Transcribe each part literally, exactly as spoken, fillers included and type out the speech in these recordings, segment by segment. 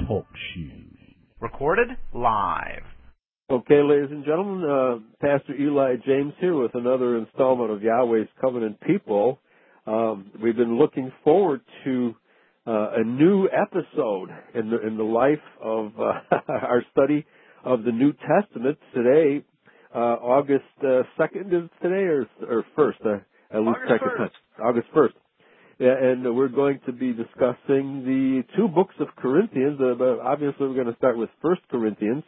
Talk Show. Recorded live. Okay, ladies and gentlemen, uh, Pastor Eli James here with another installment of Yahweh's Covenant People. Um, we've been looking forward to uh, a new episode in the in the life of uh, our study of the New Testament. Today, uh, August uh, second is today, or or first? Uh, at least August second. first. August first. Yeah, and we're going to be discussing the two books of Corinthians. Uh, but obviously, we're going to start with First Corinthians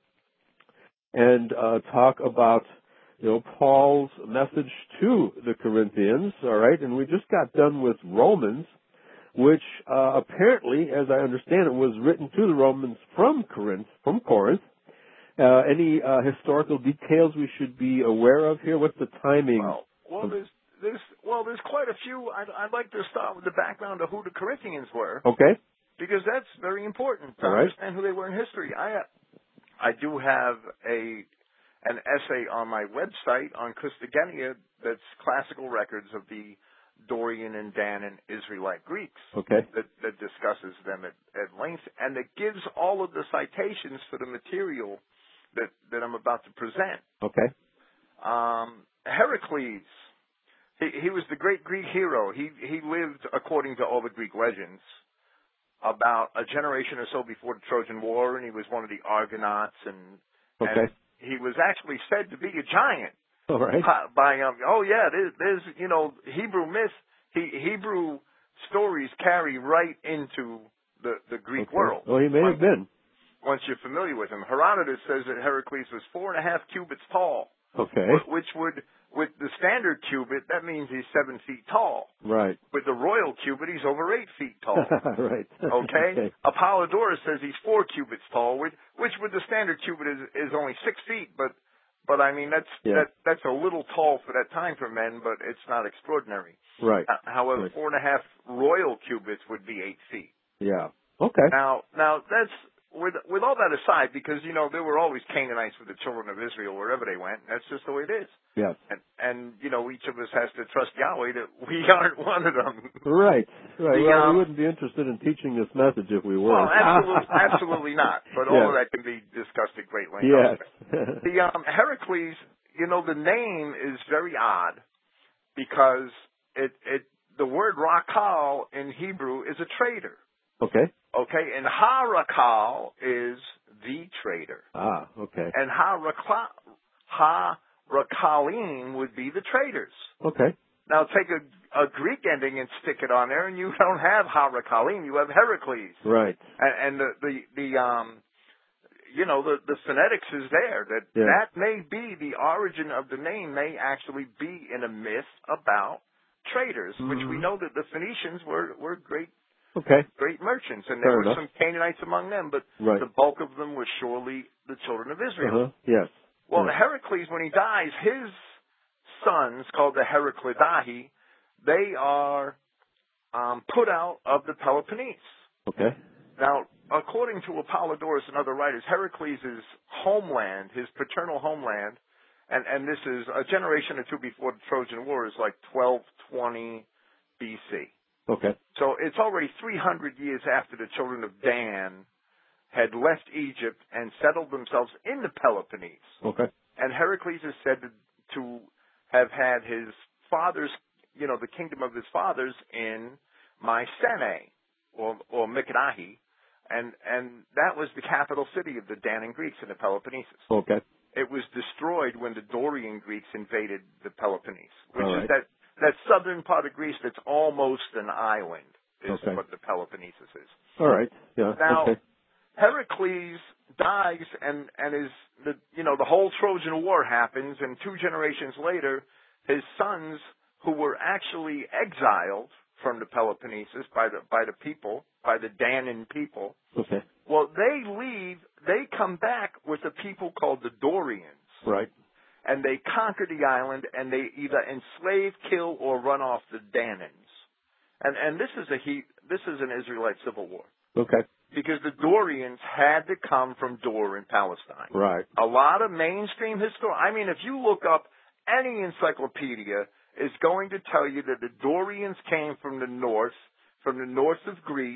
and uh, talk about, you know, Paul's message to the Corinthians. All right, and we just got done with Romans, which uh, apparently, as I understand it, was written to the Romans from Corinth. From Corinth. Uh, any uh, historical details we should be aware of here? What's the timing? Well, well, there's there's well, there's quite a few. I'd, I'd like to start with the background of who the Corinthians were. Okay. Because that's very important to All right. understand who they were in history. I I do have a an essay on my website on Christogenea that's classical records of the Dorian and Dan and Israelite Greeks. Okay. That, that discusses them at, at length, and that gives all of the citations for the material that, that I'm about to present. Okay. Um, Heracles, he, he was the great Greek hero. He he lived, according to all the Greek legends, about a generation or so before the Trojan War, and he was one of the Argonauts, and, Okay. and he was actually said to be a giant. All right. By um, oh yeah, there's, there's you know Hebrew myth, he, Hebrew stories carry right into the the Greek Okay. world. Well, he may once, have been. Once you're familiar with him, Herodotus says that Heracles was four and a half cubits tall. Okay. Which would, with the standard cubit, that means he's seven feet tall. Right. With the royal cubit, he's over eight feet tall. Right. Okay? Okay. Apollodorus says he's four cubits tall, which, which with the standard cubit is, is only six feet, but, but I mean, that's, Yeah. that, that's a little tall for that time for men, but it's not extraordinary. Right. Uh, however, Right. four and a half royal cubits would be eight feet. Yeah. Okay. Now, now that's, with with all that aside, because, you know, there were always Canaanites with the children of Israel wherever they went. That's just the way it is. Yes. And, and you know, each of us has to trust Yahweh that we aren't one of them. Right. Right. The, well, um, we wouldn't be interested in teaching this message if we were. Well, absolutely, absolutely not. But all Yes. of that can be discussed at great length. Yes. The um, Heracles, you know, the name is very odd because it it the word Rakal in Hebrew is a trader. Okay. Okay, and Harakal is the trader. Ah, okay. And Harakalim would be the traders. Okay. Now take a, a Greek ending and stick it on there, and you don't have Harakalim, you have Heracles. Right. And, and the, the, the, um, you know, the, the phonetics is there. That Yeah. that may be the origin of the name may actually be in a myth about traders, Mm-hmm. which we know that the Phoenicians were, were great Okay. great merchants, and Fair there were enough. some Canaanites among them, but Right. the bulk of them were surely the children of Israel. Uh-huh. Yes. Well, yes. Heracles, when he dies, his sons, called the Heraclidae, they are um, put out of the Peloponnese. Okay. Now, according to Apollodorus and other writers, Heracles' homeland, his paternal homeland, and, and this is a generation or two before the Trojan War, is like twelve twenty B C. Okay. So it's already three hundred years after the children of Dan had left Egypt and settled themselves in the Peloponnese. Okay. And Heracles is said to, to have had his father's, you know, the kingdom of his fathers in Mycenae, or, or Mycenae, and, and that was the capital city of the Danaan Greeks in the Peloponnesus. Okay. It was destroyed when the Dorian Greeks invaded the Peloponnese, which All is right. that that southern part of Greece that's almost an island is Okay. what the Peloponnesus is. All right. Yeah. Now, okay. Heracles dies, and and is the you know the whole Trojan War happens, and two generations later, his sons, who were actually exiled from the Peloponnesus by the by the people, by the Danaan people, Okay. well, they leave. They come back with a people called the Dorians. Right. And they conquer the island, and they either enslave, kill, or run off the Danaans. And and this is a he, this is an Israelite civil war. Okay. Because the Dorians had to come from Dor in Palestine. Right. A lot of mainstream history. I mean, if you look up any encyclopedia, is going to tell you that the Dorians came from the north, from the north of Greece.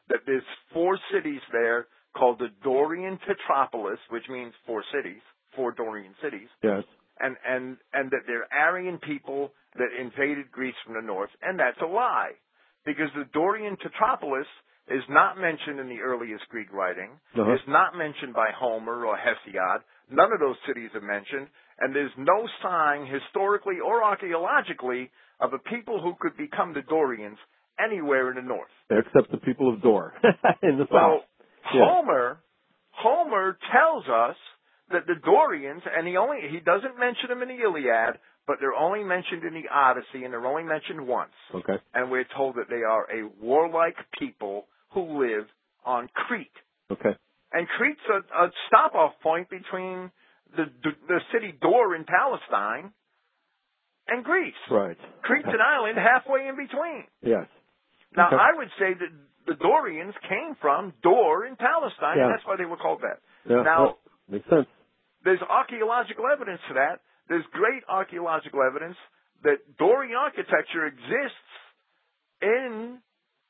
that there's four cities there called the Dorian Tetropolis, which means four cities, four Dorian cities. Yes. And, and, and that they're Aryan people that invaded Greece from the north. And that's a lie. Because the Dorian Tetropolis is not mentioned in the earliest Greek writing. Uh-huh. It's not mentioned by Homer or Hesiod. None of those cities are mentioned. And there's no sign, historically or archaeologically, of a people who could become the Dorians anywhere in the north. Except the people of Dor in the Well, south. Yeah. Homer, Homer tells us that the Dorians, and he only he doesn't mention them in the Iliad, but they're only mentioned in the Odyssey, and they're only mentioned once. Okay. And we're told that they are a warlike people who live on Crete. Okay. And Crete's a, a stop-off point between the, the the city Dor in Palestine and Greece. Right. Crete's an island halfway in between. Yes. Now, Okay. I would say that the Dorians came from Dor in Palestine, Yeah. and that's why they were called that. Yeah. Now, Well, makes sense. there's archaeological evidence to that. There's great archaeological evidence that Dorian architecture exists in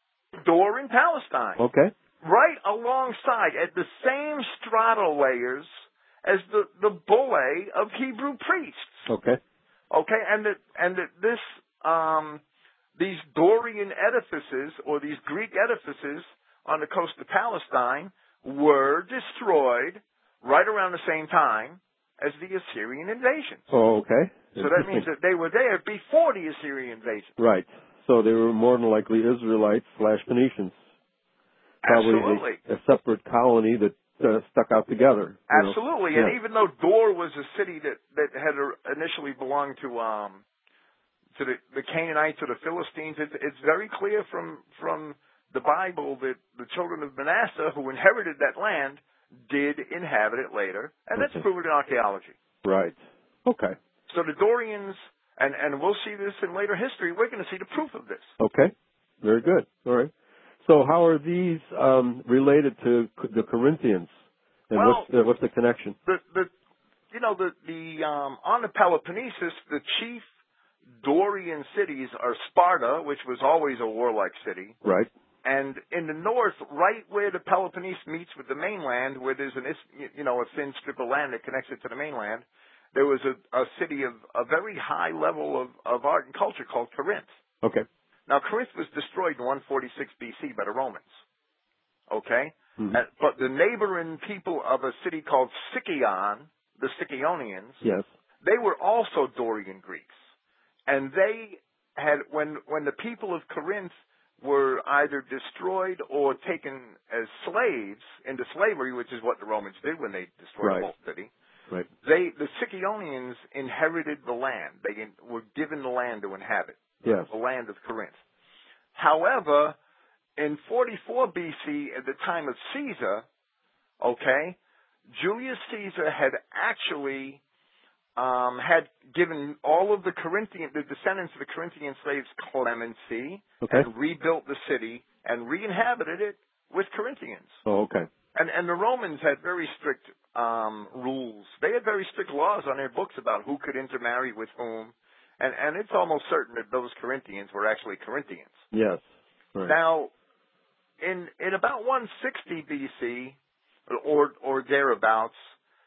Dor in Palestine. Okay. Right alongside, at the same strata layers as the, the bullae of Hebrew priests. Okay. Okay, and that and that this um, these Dorian edifices or these Greek edifices on the coast of Palestine were destroyed right around the same time as the Assyrian invasion. Oh, okay. So that means that they were there before the Assyrian invasion. Right. So they were more than likely Israelites slash Phoenicians. Probably Absolutely. a, a separate colony that uh, stuck out together. you know. Absolutely. Yeah. And even though Dor was a city that, that had initially belonged to um, to the, the Canaanites or the Philistines, it's, it's very clear from from the Bible that the children of Manasseh, who inherited that land, did inhabit it later, and that's Okay. proven in archaeology. Right. Okay. So the Dorians, and, and we'll see this in later history, we're going to see the proof of this. Okay. Very good. All right. So how are these um, related to c- the Corinthians? And Well, what's, the, what's the connection? The, the, you know, the, the um, on the Peloponnesus, the chief Dorian cities are Sparta, which was always a warlike city, Right. and in the north, right where the Peloponnese meets with the mainland, where there's an is- you know a thin strip of land that connects it to the mainland, there was a, a city of a very high level of, of art and culture called Corinth. Okay. Now, Corinth was destroyed in one forty-six B C by the Romans. Okay? Mhm. And, but the neighboring people of a city called Sicyon, the Sicyon,ians, Yes. they were also Dorian Greeks. And they had, when, when the people of Corinth were either destroyed or taken as slaves into slavery, which is what the Romans did when they destroyed Right. the whole city, Right. they, the Sicyon,ians inherited the land. They in, were given the land to inhabit. Yes. The land of Corinth. However, in forty-four B C, at the time of Caesar, okay, Julius Caesar had actually um, had given all of the Corinthian, the descendants of the Corinthian slaves clemency, Okay. and rebuilt the city and re-inhabited it with Corinthians. Oh, okay. And, and the Romans had very strict um, rules. They had very strict laws on their books about who could intermarry with whom. And, and it's almost certain that those Corinthians were actually Corinthians. Yes. Right. Now, in in about one sixty B C, or or thereabouts,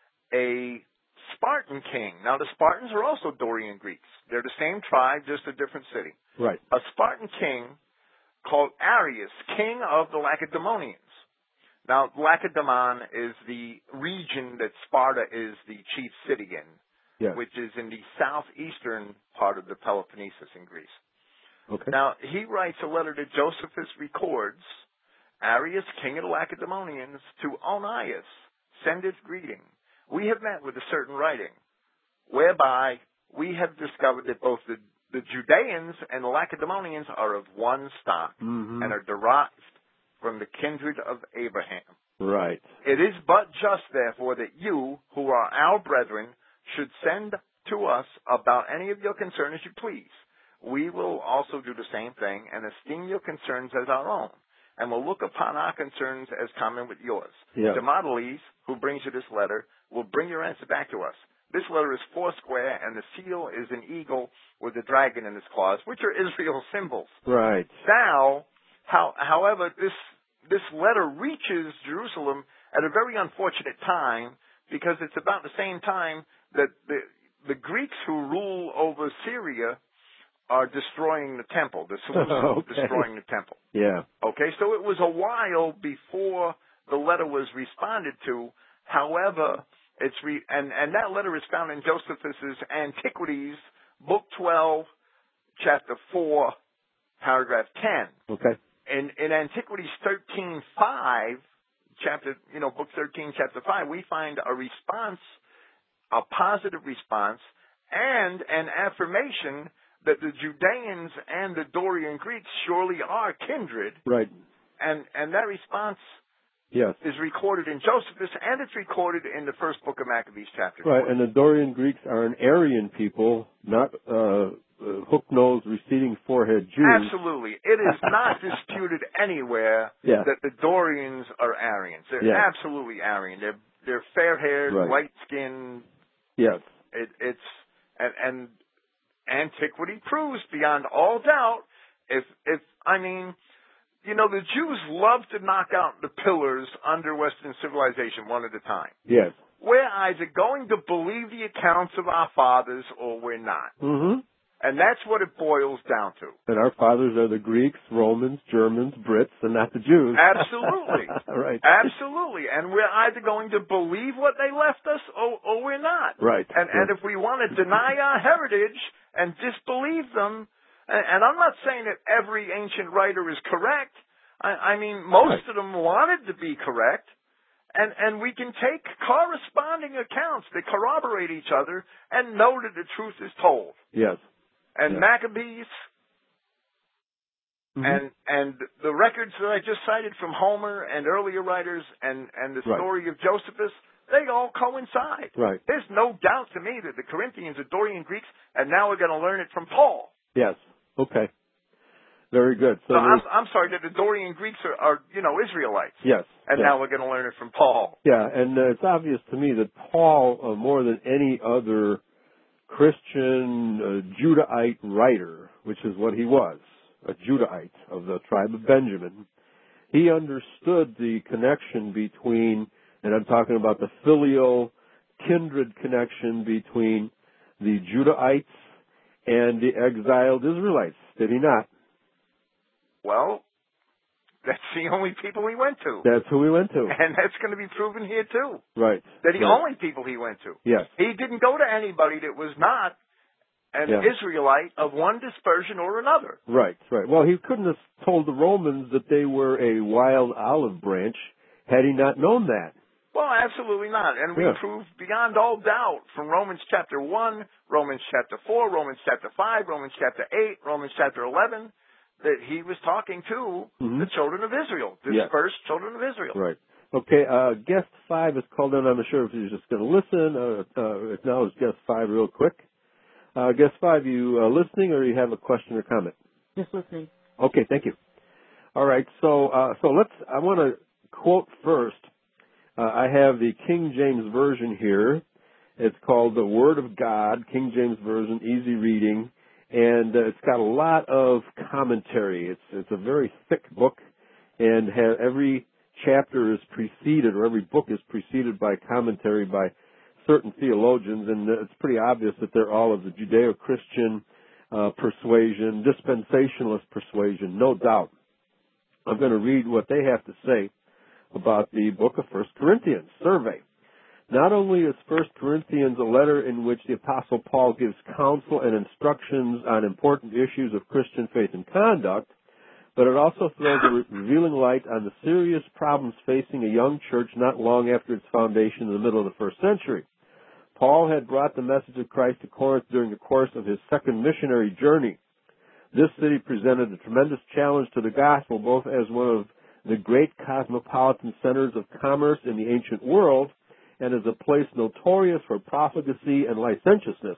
a Spartan king. Now, the Spartans are also Dorian Greeks. They're the same tribe, just a different city. Right. A Spartan king called Arius, king of the Lacedaemonians. Now, Lacedaemon is the region that Sparta is the chief city in. Yes. Which is in the southeastern part of the Peloponnesus in Greece. Okay. Now, he writes a letter that Josephus records, Arius, king of the Lacedaemonians, to Onias, sendeth greeting. We have met with a certain writing, whereby we have discovered that both the, the Judeans and the Lacedaemonians are of one stock, Mhm. and are derived from the kindred of Abraham. Right. It is but just, therefore, that you, who are our brethren, should send to us about any of your concern as you please. We will also do the same thing and esteem your concerns as our own, and will look upon our concerns as common with yours. Yeah. Demosthenes, who brings you this letter, will bring your answer back to us. This letter is foursquare, and the seal is an eagle with a dragon in its claws, which are Israel's symbols. Right. Now, how, however, this this letter reaches Jerusalem at a very unfortunate time, because it's about the same time that the the Greeks who rule over Syria are destroying the temple. The Seleucids okay. destroying the temple. Yeah. Okay, so it was a while before the letter was responded to. However, it's re- and and that letter is found in Josephus's Antiquities, Book twelve, Chapter four, Paragraph ten. Okay. In in Antiquities thirteen five, chapter you know Book thirteen, Chapter five, we find a response, a positive response, and an affirmation that the Judeans and the Dorian Greeks surely are kindred. Right. And and that response yes. is recorded in Josephus, and it's recorded in the first book of Maccabees, chapter Right, four. and the Dorian Greeks are an Aryan people, not uh, uh, hook-nosed, receding forehead Jews. Absolutely. It is not disputed anywhere yeah. that the Dorians are Aryans. They're yeah. absolutely Aryan. They're they're fair-haired, right. light-skinned. Yes. It, it's and, and antiquity proves beyond all doubt. If if I mean, you know, the Jews love to knock out the pillars under Western civilization one at a time. Yes. We're either going to believe the accounts of our fathers or we're not. Mm-hmm. And that's what it boils down to. And our fathers are the Greeks, Romans, Germans, Brits, and not the Jews. Absolutely. right. Absolutely. And we're either going to believe what they left us or, or we're not. Right. And, yeah. and if we want to deny our heritage and disbelieve them, and, and I'm not saying that every ancient writer is correct. I, I mean, most right. of them wanted to be correct. And, and we can take corresponding accounts that corroborate each other and know that the truth is told. Yes. And yeah. Maccabees mm-hmm. and and the records that I just cited from Homer and earlier writers and, and the right. story of Josephus, they all coincide. Right. There's no doubt to me that the Corinthians are Dorian Greeks, and now we're going to learn it from Paul. Yes. Okay. Very good. So, so I'm, I'm sorry that the Dorian Greeks are, are you know, Israelites. Yes. And yes. now we're going to learn it from Paul. Yeah, and uh, it's obvious to me that Paul, uh, more than any other Christian uh, Judahite writer, which is what he was, a Judahite of the tribe of Benjamin, he understood the connection between, and I'm talking about the filial kindred connection between the Judahites and the exiled Israelites, did he not? Well, that's the only people he went to. That's who he went to. And that's going to be proven here, too. Right. They're the right. only people he went to. Yes. He didn't go to anybody that was not an yeah. Israelite of one dispersion or another. Right, right. Well, he couldn't have told the Romans that they were a wild olive branch had he not known that. Well, absolutely not. And we yeah. prove beyond all doubt from Romans chapter one, Romans chapter four, Romans chapter five, Romans chapter eight, Romans chapter eleven, that he was talking to mm-hmm. the children of Israel, dispersed yes. children of Israel. Right. Okay, uh, guest five is called in. I'm not sure if he's just going to listen or uh, acknowledge guest five real quick. Uh, guest five, you uh, listening or you have a question or comment? Just listening. Okay, thank you. All right, so uh, so let's. I want to quote first. Uh, I have the King James Version here. It's called the Word of God, King James Version, easy reading, and uh, it's got a lot of commentary. It's it's a very thick book, and ha- every chapter is preceded, or every book is preceded by commentary by certain theologians, and it's pretty obvious that they're all of the Judeo-Christian uh, persuasion, dispensationalist persuasion, no doubt. I'm going to read what they have to say about the book of First Corinthians, survey. Not only is First Corinthians a letter in which the Apostle Paul gives counsel and instructions on important issues of Christian faith and conduct, but it also throws a re- revealing light on the serious problems facing a young church not long after its foundation in the middle of the first century. Paul had brought the message of Christ to Corinth during the course of his second missionary journey. This city presented a tremendous challenge to the gospel, both as one of the great cosmopolitan centers of commerce in the ancient world and as a place notorious for profligacy and licentiousness.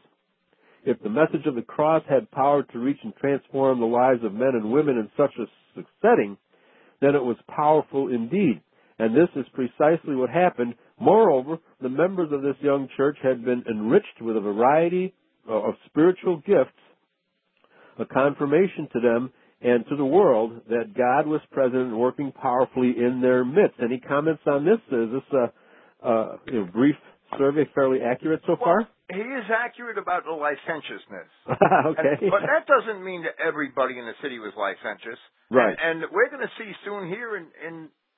If the message of the cross had power to reach and transform the lives of men and women in such a setting, then it was powerful indeed. And this is precisely what happened. Moreover, the members of this young church had been enriched with a variety of spiritual gifts, a confirmation to them and to the world that God was present and working powerfully in their midst. Any comments on this? Is this a, a you know, brief survey fairly accurate so well, far? He is accurate about the licentiousness. Okay. And, but that doesn't mean that everybody in the city was licentious. Right. And, and we're going to see soon here in, in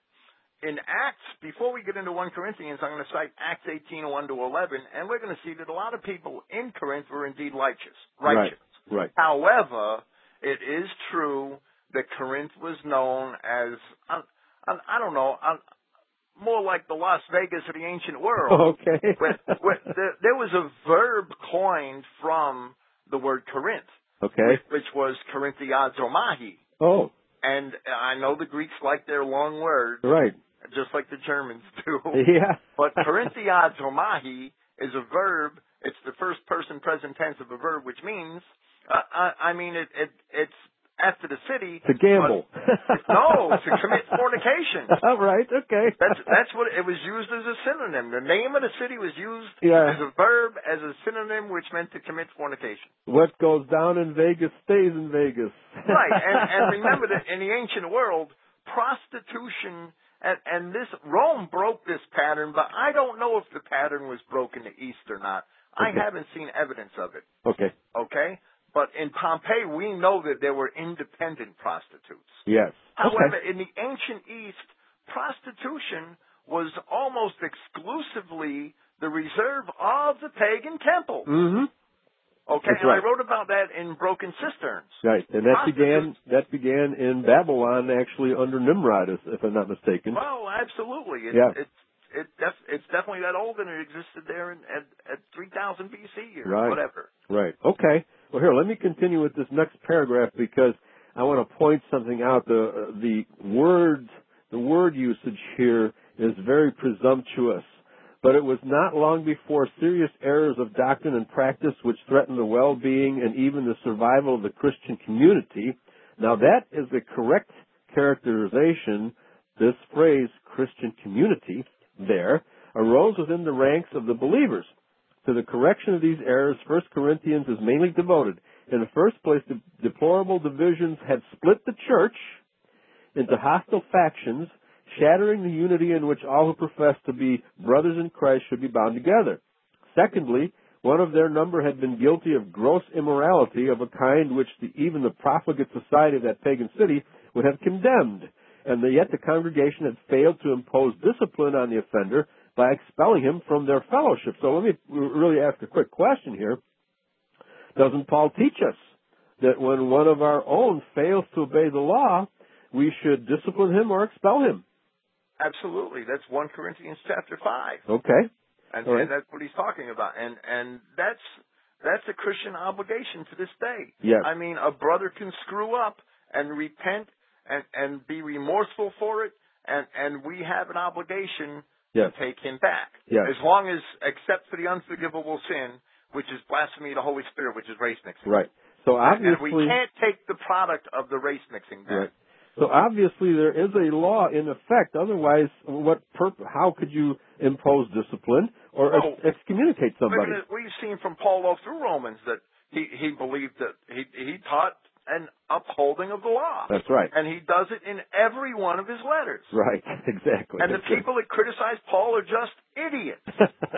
in Acts, before we get into First Corinthians, I'm going to cite Acts eighteen, one to eleven, and we're going to see that a lot of people in Corinth were indeed righteous. righteous. Right. Right. However, it is true that Corinth was known as, I, I, I don't know, I, more like the Las Vegas of the ancient world. Okay. where, where there, there was a verb coined from the word Corinth, Okay. which, which was Corinthiazomahi. Oh. And I know the Greeks like their long words, Right. just like the Germans do. Yeah. But Corinthiazomahi is a verb. It's the first person present tense of a verb, which means, uh, I, I mean, it, it, it's after the city. To gamble. No, to commit fornication. All right, okay. That's that's what it was used as a synonym. The name of the city was used yeah. as a verb, as a synonym, which meant to commit fornication. What goes down in Vegas stays in Vegas. Right, and, and remember that in the ancient world, prostitution, and, and this, Rome broke this pattern, but I don't know if the pattern was broken to East or not. I Okay. haven't seen evidence of it. Okay. Okay? But in Pompeii, we know that there were independent prostitutes. Yes. However, Okay. in the ancient East, prostitution was almost exclusively the reserve of the pagan temple. Mm-hmm. Okay, That's and right. I wrote about that in Broken Cisterns. Right, and that began Prostitutes- that began in Babylon, actually under Nimrod, if if I'm not mistaken. Well, absolutely. It, Yeah. It's it def- it's definitely that old, and it existed there in, at, at three thousand B C or Right. whatever. Right. Okay. Well, here, let me continue with this next paragraph because I want to point something out. The uh, the word the word usage here is very presumptuous. But it was not long before serious errors of doctrine and practice which threatened the well-being and even the survival of the Christian community. Now that is the correct characterization. This phrase, Christian community, there, arose within the ranks of the believers. To the correction of these errors, First Corinthians is mainly devoted. In the first place, the deplorable divisions had split the church into hostile factions, shattering the unity in which all who profess to be brothers in Christ should be bound together. Secondly, one of their number had been guilty of gross immorality of a kind which the, even the profligate society of that pagan city would have condemned, and the, yet the congregation had failed to impose discipline on the offender by expelling him from their fellowship. So let me really ask a quick question here. Doesn't Paul teach us that when one of our own fails to obey the law, we should discipline him or expel him? Absolutely. That's First Corinthians chapter five. Okay. And, All right. and that's what he's talking about. And and that's that's a Christian obligation to this day. Yes. I mean, a brother can screw up and repent and, and be remorseful for it, and, and we have an obligation Yes. to take him back. Yes. As long as, except for the unforgivable sin, which is blasphemy of the Holy Spirit, which is race mixing. Right. So obviously, And we can't take the product of the race mixing back. right. So obviously there is a law in effect. Otherwise, what perp- how could you impose discipline or Well, ex- excommunicate somebody? We're gonna, we've seen from Paul all through Romans that he, he believed that he, he taught an upholding of the law. That's right. And he does it in every one of his letters. Right. Exactly. And the That's right. people that criticize Paul are just idiots.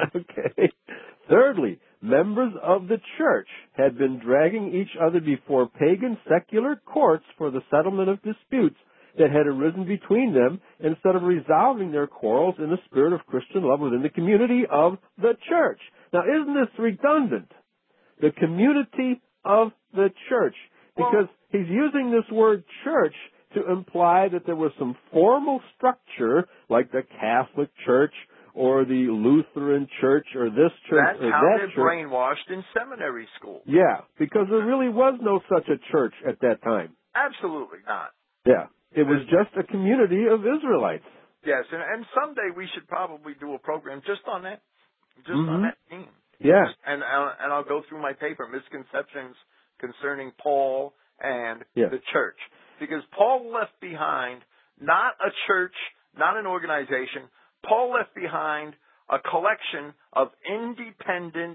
Okay. Thirdly, members of the church had been dragging each other before pagan secular courts for the settlement of disputes that had arisen between them instead of resolving their quarrels in the spirit of Christian love within the community of the church. Now, isn't this redundant? The community of the church. Because Well, he's using this word church to imply that there was some formal structure like the Catholic Church or the Lutheran Church or this church that's or how that they're church. brainwashed in seminary school. Yeah, because there really was no such a church at that time. Absolutely not. Yeah, it was just a community of Israelites. Yes, and, and someday we should probably do a program just on that, just Mhm. on that theme. Yeah, And I'll, and I'll go through my paper, Misconceptions Concerning Paul and Yes. the Church. Because Paul left behind not a church, not an organization. Paul left behind a collection of independent,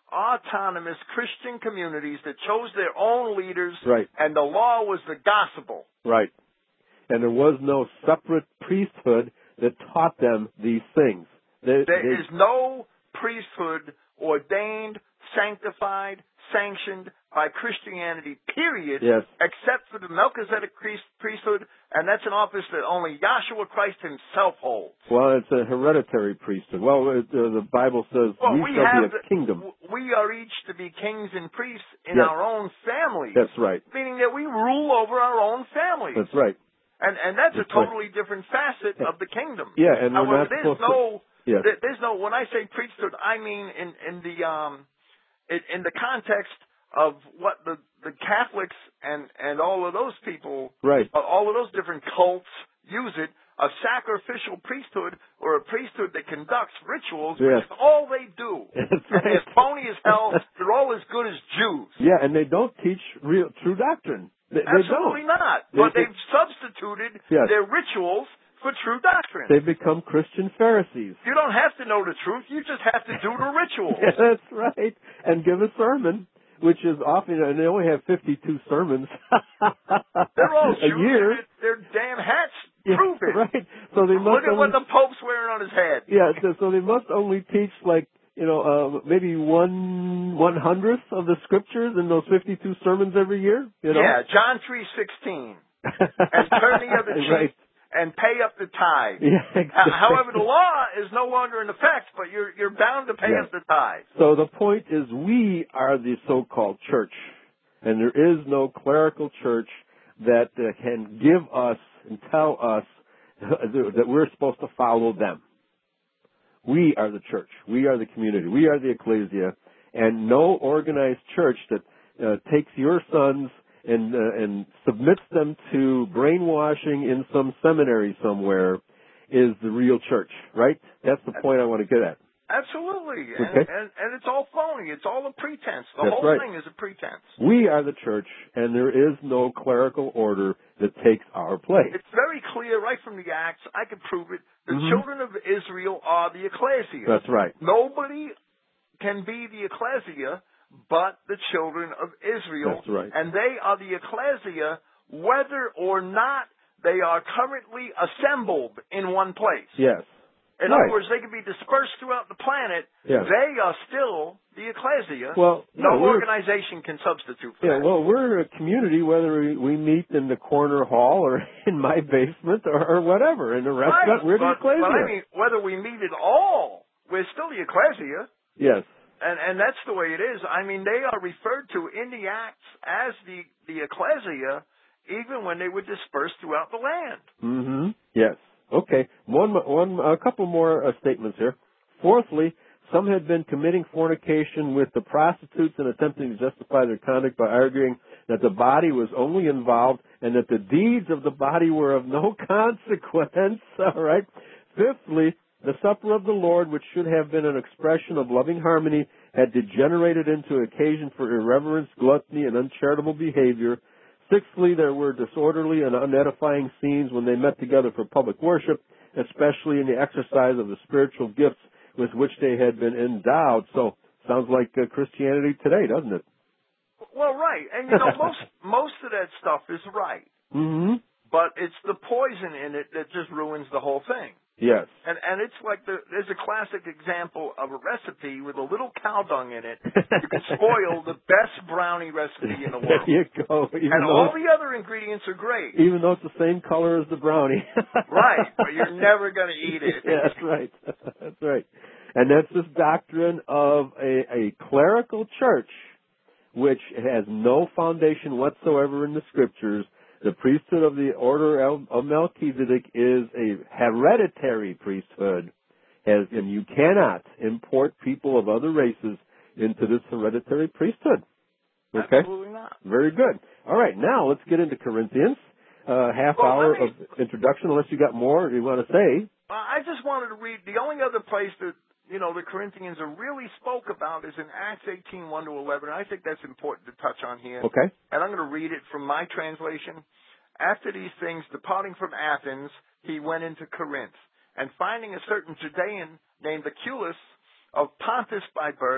autonomous Christian communities that chose their own leaders, Right. and the law was the gospel. Right. And there was no separate priesthood that taught them these things. They, There they, is no priesthood ordained, sanctified, sanctioned by Christianity, period, Yes. except for the Melchizedek priest, priesthood, and that's an office that only Yahshua Christ himself holds. Well, it's a hereditary priesthood. Well, it, uh, the Bible says Well, we, we shall have be a the- kingdom. We are each to be kings and priests in Yes. our own families. That's right. Meaning that we rule over our own families. That's right. And and that's, That's a totally different facet of the kingdom. Yeah, and we're However, not there's supposed no, to. Yes. there- there's no. When I say priesthood, I mean in in the um, in, in the context of what the the Catholics and and all of those people, Right. uh, all of those different cults use it. A sacrificial priesthood or a priesthood that conducts rituals, Yes. which is all they do. That's And right. they're phony as hell. They're all as good as Jews. Yeah, and they don't teach real true doctrine. They, they Absolutely don't. not. They- But they- they've substituted Yes. their rituals for true doctrine. They become Christian Pharisees. You don't have to know the truth. You just have to do the rituals. Yeah, that's right. And give a sermon, which is often, and they only have fifty-two sermons They're all a Jews. year. Their, their damn hats Yeah, prove it. right. So they must Look at only, what the Pope's wearing on his head. yeah. So, so they must only teach like you know uh, maybe one one hundredth of the scriptures in those fifty-two sermons every year. You know. Yeah, John three sixteen. And turn the other cheek Right. and pay up the tithe. Yeah, exactly. However, the law is no longer in effect, but you're you're bound to pay Yeah. up the tithe. So the point is, we are the so-called church, and there is no clerical church that uh, can give us and tell us that we're supposed to follow them. We are the church. We are the community. We are the ecclesia, and no organized church that uh, takes your sons and uh, and submits them to brainwashing in some seminary somewhere is the real church, right? That's the point I want to get at. Absolutely. And, Okay. and, and it's all phony. It's all a pretense. The That's whole right. thing is a pretense. We are the church, and there is no clerical order that takes our place. It's very clear right from the Acts. I can prove it. The Mhm. children of Israel are the ecclesia. That's right. Nobody can be the ecclesia but the children of Israel. That's right. And they are the ecclesia whether or not they are currently assembled in one place. Yes. In Right. other words, they can be dispersed throughout the planet. Yes. They are still the ecclesia. Well, no yeah, we're- organization can substitute for Yeah, that. well, we're a community, whether we, we meet in the corner hall or in my basement or, or whatever, in a restaurant, right. we're the but, ecclesia. but I mean, whether we meet at all, we're still the ecclesia. Yes. And and that's the way it is. I mean, they are referred to in the Acts as the, the ecclesia, even when they were dispersed throughout the land. Mm-hmm. Yes. Okay. One, one, a couple more uh, statements here. Fourthly, some had been committing fornication with the prostitutes and attempting to justify their conduct by arguing that the body was only involved and that the deeds of the body were of no consequence. All right. Fifthly, the supper of the Lord, which should have been an expression of loving harmony, had degenerated into an occasion for irreverence, gluttony, and uncharitable behavior. Sixthly, there were disorderly and unedifying scenes when they met together for public worship, especially in the exercise of the spiritual gifts with which they had been endowed. So, sounds like uh, Christianity today, doesn't it? Well, right. And, you know, most most of that stuff is right. Mm-hmm. But it's the poison in it that just ruins the whole thing. Yes. And and it's like the, there's a classic example of a recipe with a little cow dung in it. You can spoil the best brownie recipe in the world. There you go. Even And though all the other ingredients are great. even though it's the same color as the brownie. Right, but you're never going to eat it. Yeah, that's right. That's right. And that's this doctrine of a, a clerical church which has no foundation whatsoever in the scriptures. The priesthood of the order of Melchizedek is a hereditary priesthood, as, and you cannot import people of other races into this hereditary priesthood. Okay? Absolutely not. Very good. All right, now let's get into Corinthians. Uh, half Well, hour let me- of introduction, unless you got more you want to say. Uh, I just wanted to read, the only other place that, you know, the Corinthians are really spoke about is in Acts eighteen, one to eleven. I think that's important to touch on here. Okay. And I'm going to read it from my translation. After these things, departing from Athens, he went into Corinth. And finding a certain Judean named Aculus of Pontus by birth,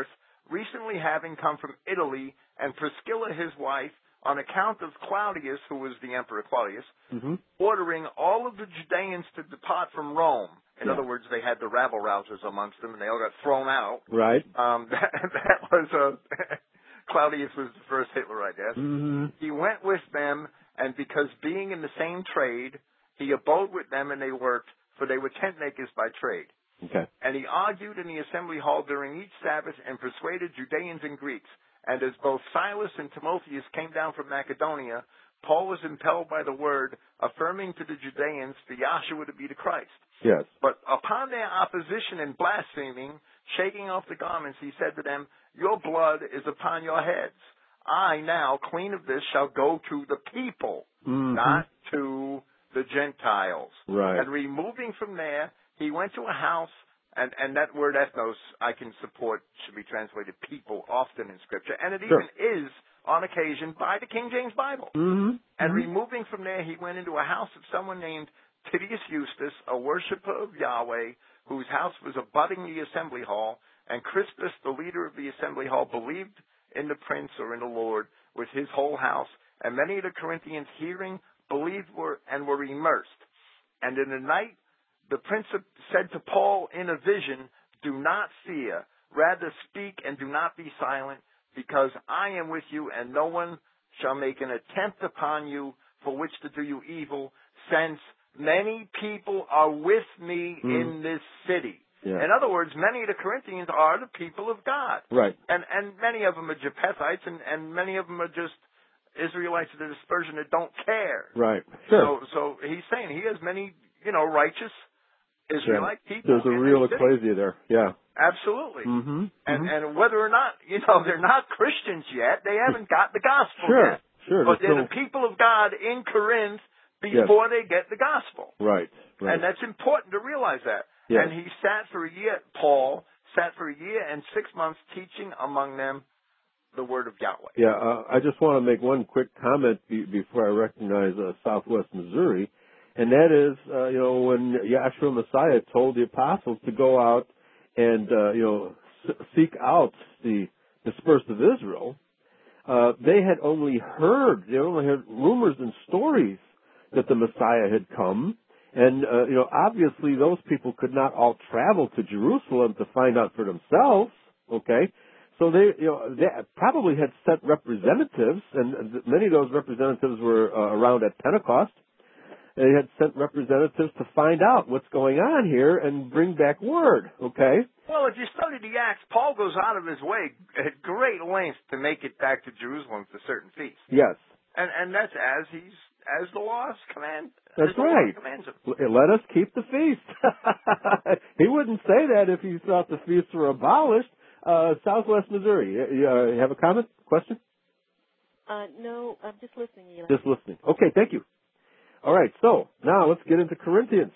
recently having come from Italy, and Priscilla his wife, on account of Claudius, who was the Emperor Claudius, mm-hmm. ordering all of the Judeans to depart from Rome. In yeah. other words, they had the rabble-rousers amongst them, and they all got thrown out. Right. Um, that, that was a... Claudius was the first Hitler, I guess. Mm-hmm. He went with them, and because being in the same trade, he abode with them, and they worked, for they were tent makers by trade. Okay. And he argued in the assembly hall during each Sabbath and persuaded Judeans and Greeks. And as both Silas and Timotheus came down from Macedonia, Paul was impelled by the word, affirming to the Judeans the Yahshua to be the Christ. Yes. But upon their opposition and blaspheming, shaking off the garments, he said to them, your blood is upon your heads. I now, clean of this, shall go to the people, mm-hmm. not to the Gentiles. Right. And removing from there, he went to a house, and, and that word ethnos, I can support, should be translated people often in Scripture, and it sure. even is, on occasion, by the King James Bible. Mm-hmm. And mm-hmm. removing from there, he went into a house of someone named Titius Eustace, a worshiper of Yahweh, whose house was abutting the assembly hall, and Crispus, the leader of the assembly hall, believed in the prince or in the Lord with his whole house, and many of the Corinthians, hearing, believed were and were immersed. And in the night, the prince said to Paul in a vision, do not fear, rather speak and do not be silent, because I am with you, and no one shall make an attempt upon you for which to do you evil, since many people are with me mm. in this city. Yeah. In other words, many of the Corinthians are the people of God. Right. And and many of them are Japhetites, and, and many of them are just Israelites of the dispersion that don't care. Right. Sure. So so he's saying he has many, you know, righteous Israelite yeah. people. There's a real ecclesia there. Yeah. Absolutely. Mm-hmm. And mm-hmm. and whether or not, you know, they're not Christians yet, they haven't got the gospel sure. yet. Sure. But they're still... the people of God in Corinth before yes. they get the gospel. Right. Right. And that's important to realize that. Yes. And he sat for a year, Paul sat for a year and six months teaching among them the word of Yahweh. Yeah, uh, I just want to make one quick comment be, before I recognize uh, Southwest Missouri, and that is, uh, you know, when Yahshua Messiah told the apostles to go out and, uh, you know, s- seek out the dispersed of Israel, uh, they had only heard, they only heard rumors and stories that the Messiah had come. And, uh, you know, obviously those people could not all travel to Jerusalem to find out for themselves, okay? So they, you know, they probably had sent representatives, and many of those representatives were uh, around at Pentecost. They had sent representatives to find out what's going on here and bring back word, okay? Well, if you study the Acts, Paul goes out of his way at great lengths to make it back to Jerusalem for certain feasts. Yes. And and that's as he's as the laws command. That's right. Let us keep the feast. He wouldn't say that if he thought the feasts were abolished. Uh, Southwest Missouri, you, uh, you have a comment, question? Uh, no, I'm just listening, Eli. Just listening. Okay, thank you. All right, so now let's get into Corinthians.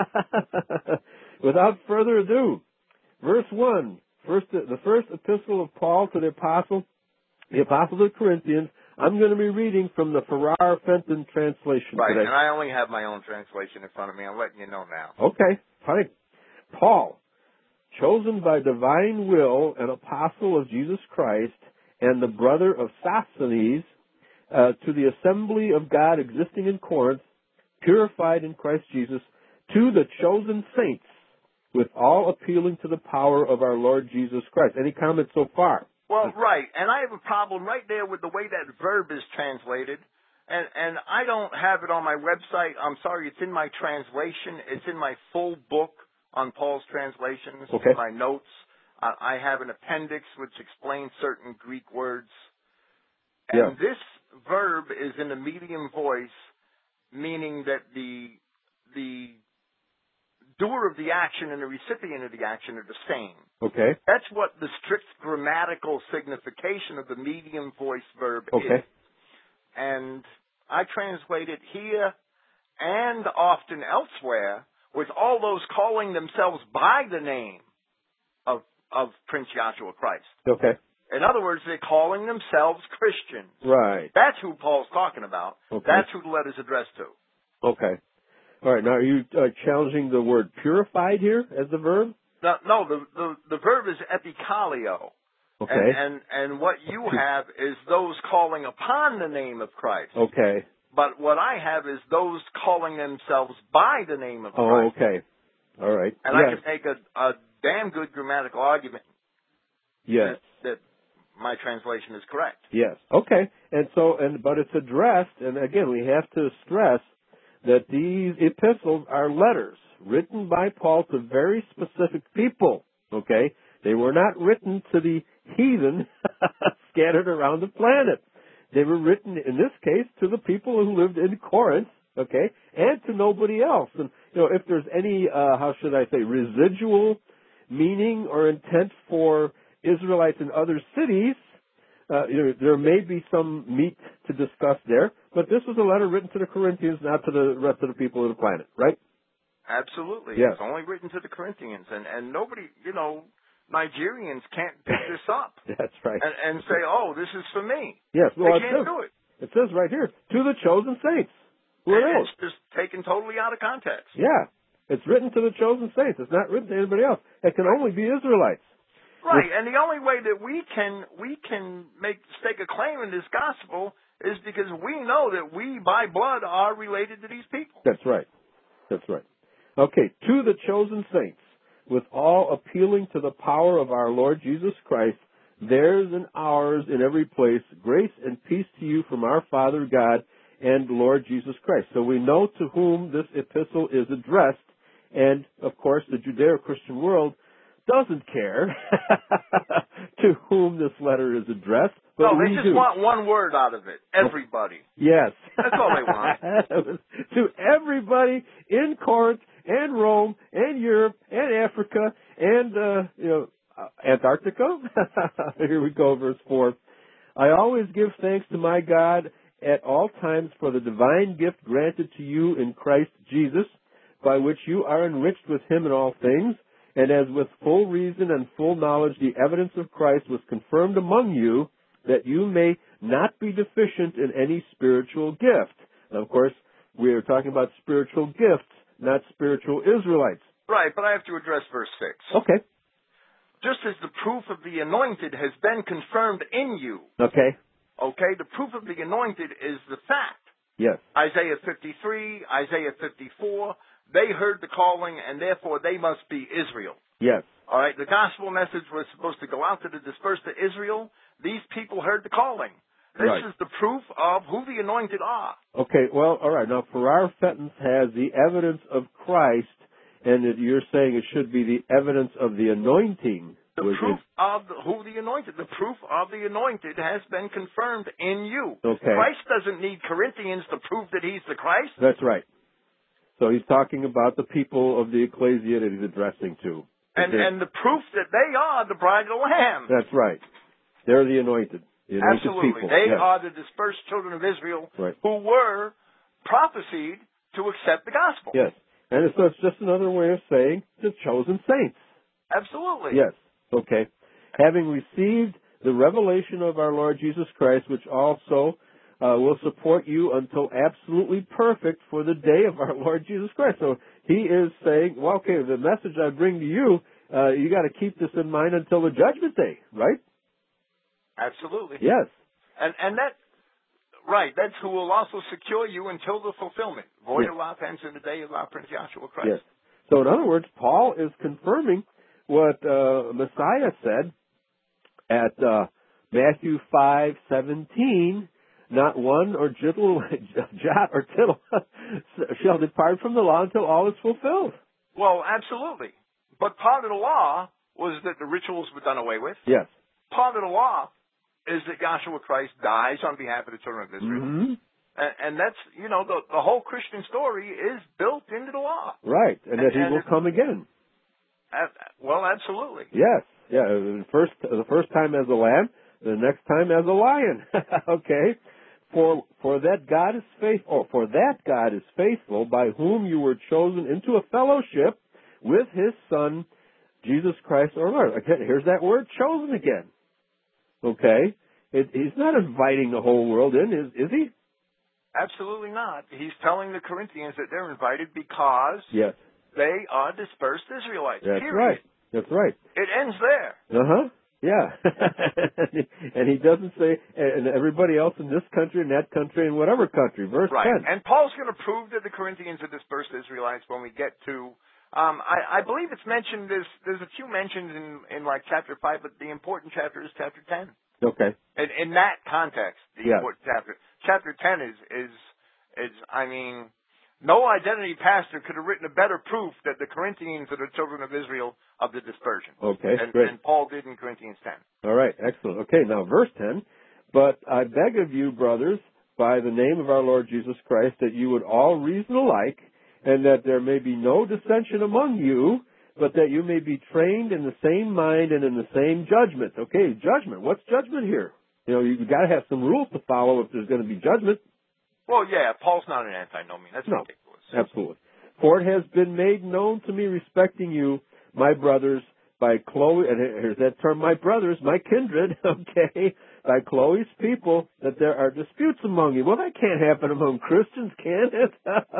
Without further ado, verse one, first, the first epistle of Paul to the apostle, the apostle of the Corinthians. I'm going to be reading from the Farrar Fenton translation right, today. And I only have my own translation in front of me. I'm letting you know now. Okay, fine. Paul, chosen by divine will, an apostle of Jesus Christ, and the brother of Sosthenes, uh, to the assembly of God existing in Corinth, purified in Christ Jesus, to the chosen saints, with all appealing to the power of our Lord Jesus Christ. Any comments so far? Well, right, and I have a problem right there with the way that verb is translated, and and I don't have it on my website. I'm sorry, it's in my translation. It's in my full book on Paul's translations, okay. my notes. Uh, I have an appendix which explains certain Greek words. And yeah. this verb is in the medium voice, meaning that the the doer of the action and the recipient of the action are the same. Okay. That's what the strict grammatical signification of the medium voice verb okay. is. And I translate it here and often elsewhere with all those calling themselves by the name of of Prince Yahshua Christ. Okay. In other words, they're calling themselves Christians. Right. That's who Paul's talking about. Okay. That's who the letter's addressed to. Okay. All right. Now, are you uh, challenging the word purified here as the verb? No, no the, the, the verb is epikalio. Okay. And, and and what you have is those calling upon the name of Christ. Okay. But what I have is those calling themselves by the name of Oh, Christ. okay. All right. And yes. I can make a, a damn good grammatical argument Yes. that, that my translation is correct. Yes. Okay. And so, and but it's addressed, and again, we have to stress that these epistles are letters written by Paul to very specific people. Okay. They were not written to the heathen scattered around the planet. They were written, in this case, to the people who lived in Corinth, okay, and to nobody else. And, you know, if there's any, uh, how should I say, residual meaning or intent for Israelites in other cities, uh, you know, there may be some meat to discuss there, but this was a letter written to the Corinthians, not to the rest of the people of the planet, right? Absolutely. Yes. It's only written to the Corinthians. And, and nobody, you know, Nigerians can't pick this up. That's right. And, and say, oh, this is for me. Yes. Well, they it can't says, do it. It says right here, to the chosen saints. Who are And those? it's just taken totally out of context. Yeah. It's written to the chosen saints. It's not written to anybody else. It can only be Israelites. Right. And the only way that we can we can make stake a claim in this gospel is because we know that we, by blood, are related to these people. That's right. That's right. Okay, to the chosen saints, with all appealing to the power of our Lord Jesus Christ, theirs and ours in every place, grace and peace to you from our Father God and Lord Jesus Christ. So we know to whom this epistle is addressed, and of course the Judeo-Christian world doesn't care to whom this letter is addressed. But no, they we just do. want one word out of it. Everybody. Yes. That's all they want. To everybody in Corinth and Rome and Europe and Africa and, uh, you know, uh, Antarctica. Here we go, verse four. I always give thanks to my God at all times for the divine gift granted to you in Christ Jesus, by which you are enriched with him in all things, and as with full reason and full knowledge the evidence of Christ was confirmed among you, that you may not be deficient in any spiritual gift. Now, of course, we are talking about spiritual gifts, not spiritual Israelites. Right, but I have to address verse six. Okay. Just as the proof of the anointed has been confirmed in you. Okay. Okay, the proof of the anointed is the fact. Yes. Isaiah fifty-three, Isaiah fifty-four, they heard the calling and therefore they must be Israel. Yes. All right, the gospel message was supposed to go out to the dispersed to Israel. These people heard the calling. This right. is the proof of who the anointed are. Okay, well, all right. Now, Farrar Fenton has the evidence of Christ, and it, you're saying it should be the evidence of the anointing. The Was proof it? of the, who the anointed, the proof of the anointed has been confirmed in you. Okay. Christ doesn't need Corinthians to prove that he's the Christ. That's right. So he's talking about the people of the ecclesia that he's addressing to. And and the proof that they are the bride of the Lamb. That's right. They're the anointed. The anointed Absolutely. people. They yes. are the dispersed children of Israel right. who were prophesied to accept the gospel. Yes. And so it's just another way of saying the chosen saints. Absolutely. Yes. Okay. Having received the revelation of our Lord Jesus Christ, which also uh, will support you until absolutely perfect for the day of our Lord Jesus Christ. So he is saying, well, okay, the message I bring to you, uh, you got to keep this in mind until the judgment day, right? Absolutely. Yes. And and that, right, that's who will also secure you until the fulfillment. Void yes. of life ends in the day of our Prince Joshua Christ. Yes. So in other words, Paul is confirming what uh, Messiah said at uh, Matthew five seventeen. Not one or jittle, jot or tittle shall depart from the law until all is fulfilled. Well, absolutely. But part of the law was that the rituals were done away with. Yes. Part of the law is that Joshua Christ dies on behalf of the children of Israel. Mm-hmm. And, and that's, you know, the, the whole Christian story is built into the law. Right, and, and that he and will come again. Uh, well, absolutely. Yes, yeah. The first, the first time as a lamb, the next time as a lion. Okay. For for that God is faithful. For that God is faithful, by whom you were chosen into a fellowship with His Son, Jesus Christ our Lord. Again, here's that word, chosen again. Okay, it, He's not inviting the whole world in, is is He? Absolutely not. He's telling the Corinthians that they're invited because yes. they are dispersed Israelites. That's period. right. That's right. It ends there. Uh huh. Yeah. And he doesn't say, and everybody else in this country and that country and whatever country. Verse right. ten. And Paul's going to prove that the Corinthians are dispersed Israelites when we get to, um, I, I believe it's mentioned, there's, there's a few mentions in, in like chapter five, but the important chapter is chapter ten. Okay. In, in that context, the Yeah. important chapter. Chapter ten is, is, is, I mean, no identity pastor could have written a better proof that the Corinthians are the children of Israel of the dispersion. Okay, and, great. and Paul did in Corinthians ten. All right, excellent. Okay, now verse ten. But I beg of you, brothers, by the name of our Lord Jesus Christ, that you would all reason alike, and that there may be no dissension among you, but that you may be trained in the same mind and in the same judgment. Okay, judgment. What's judgment here? You know, you've got to have some rules to follow if there's going to be judgment. Well, yeah, Paul's not an antinomian. That's No, ridiculous. absolutely. For it has been made known to me respecting you, my brothers, by Chloe, and here's that term, my brothers, my kindred, okay, by Chloe's people, that there are disputes among you. Well, that can't happen among Christians, can it?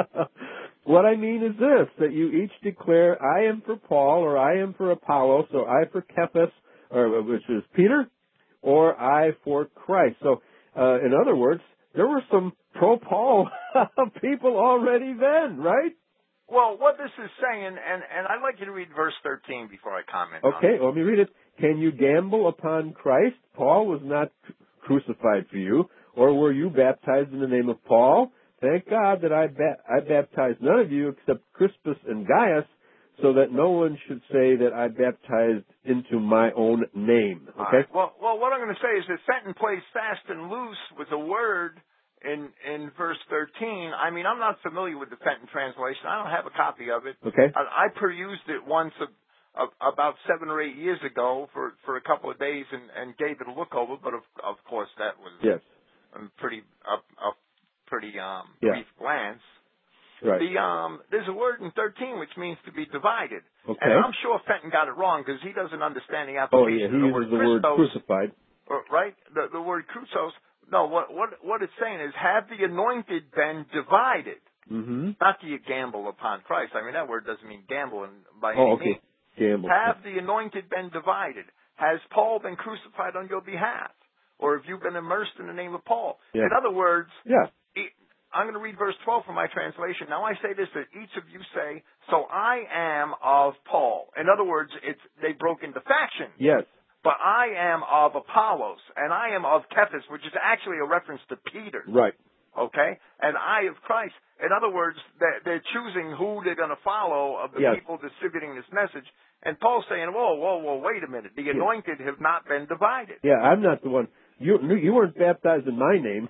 What I mean is this, that you each declare, I am for Paul, or I am for Apollos, or I for Cephas, or which is Peter, or I for Christ. So, uh, in other words, there were some pro-Paul people already then, right? Well, what this is saying, and, and I'd like you to read verse thirteen before I comment on Okay, it. let me read it. Can you gamble upon Christ? Paul was not crucified for you, or were you baptized in the name of Paul? Thank God that I, ba- I baptized none of you except Crispus and Gaius, so that no one should say that I baptized into my own name. Okay? All right. Well, well, what I'm going to say is that Fenton plays fast and loose with a word in in verse thirteen. I mean, I'm not familiar with the Fenton translation. I don't have a copy of it. Okay. I, I perused it once a, a, about seven or eight years ago for, for a couple of days and, and gave it a look over, but of, of course that was Yes. a pretty a, a pretty um, Yeah. brief glance. Right. The um, there's a word in thirteen which means to be divided, Okay. and I'm sure Fenton got it wrong because he doesn't understand the Oh, yeah, application he of the uses word the word Christos, crucified. or- right? The, the word Christos. No, what what what it's saying is, have the anointed been divided? Mm-hmm. Not do you gamble upon Christ. I mean, that word doesn't mean gamble in, by Oh, any okay. means. Gamble. Have the anointed been divided? Has Paul been crucified on your behalf? Or have you been immersed in the name of Paul? Yeah. In other words, Yeah. I'm going to read verse twelve from my translation. Now I say this, that each of you say, so I am of Paul. In other words, it's they broke into factions. Yes. But I am of Apollos, and I am of Cephas, which is actually a reference to Peter. Right. Okay? And I of Christ. In other words, they're, they're choosing who they're going to follow of the Yes. people distributing this message. And Paul's saying, whoa, whoa, whoa, wait a minute. The anointed have not been divided. Yeah, I'm not the one. You you weren't baptized in my name.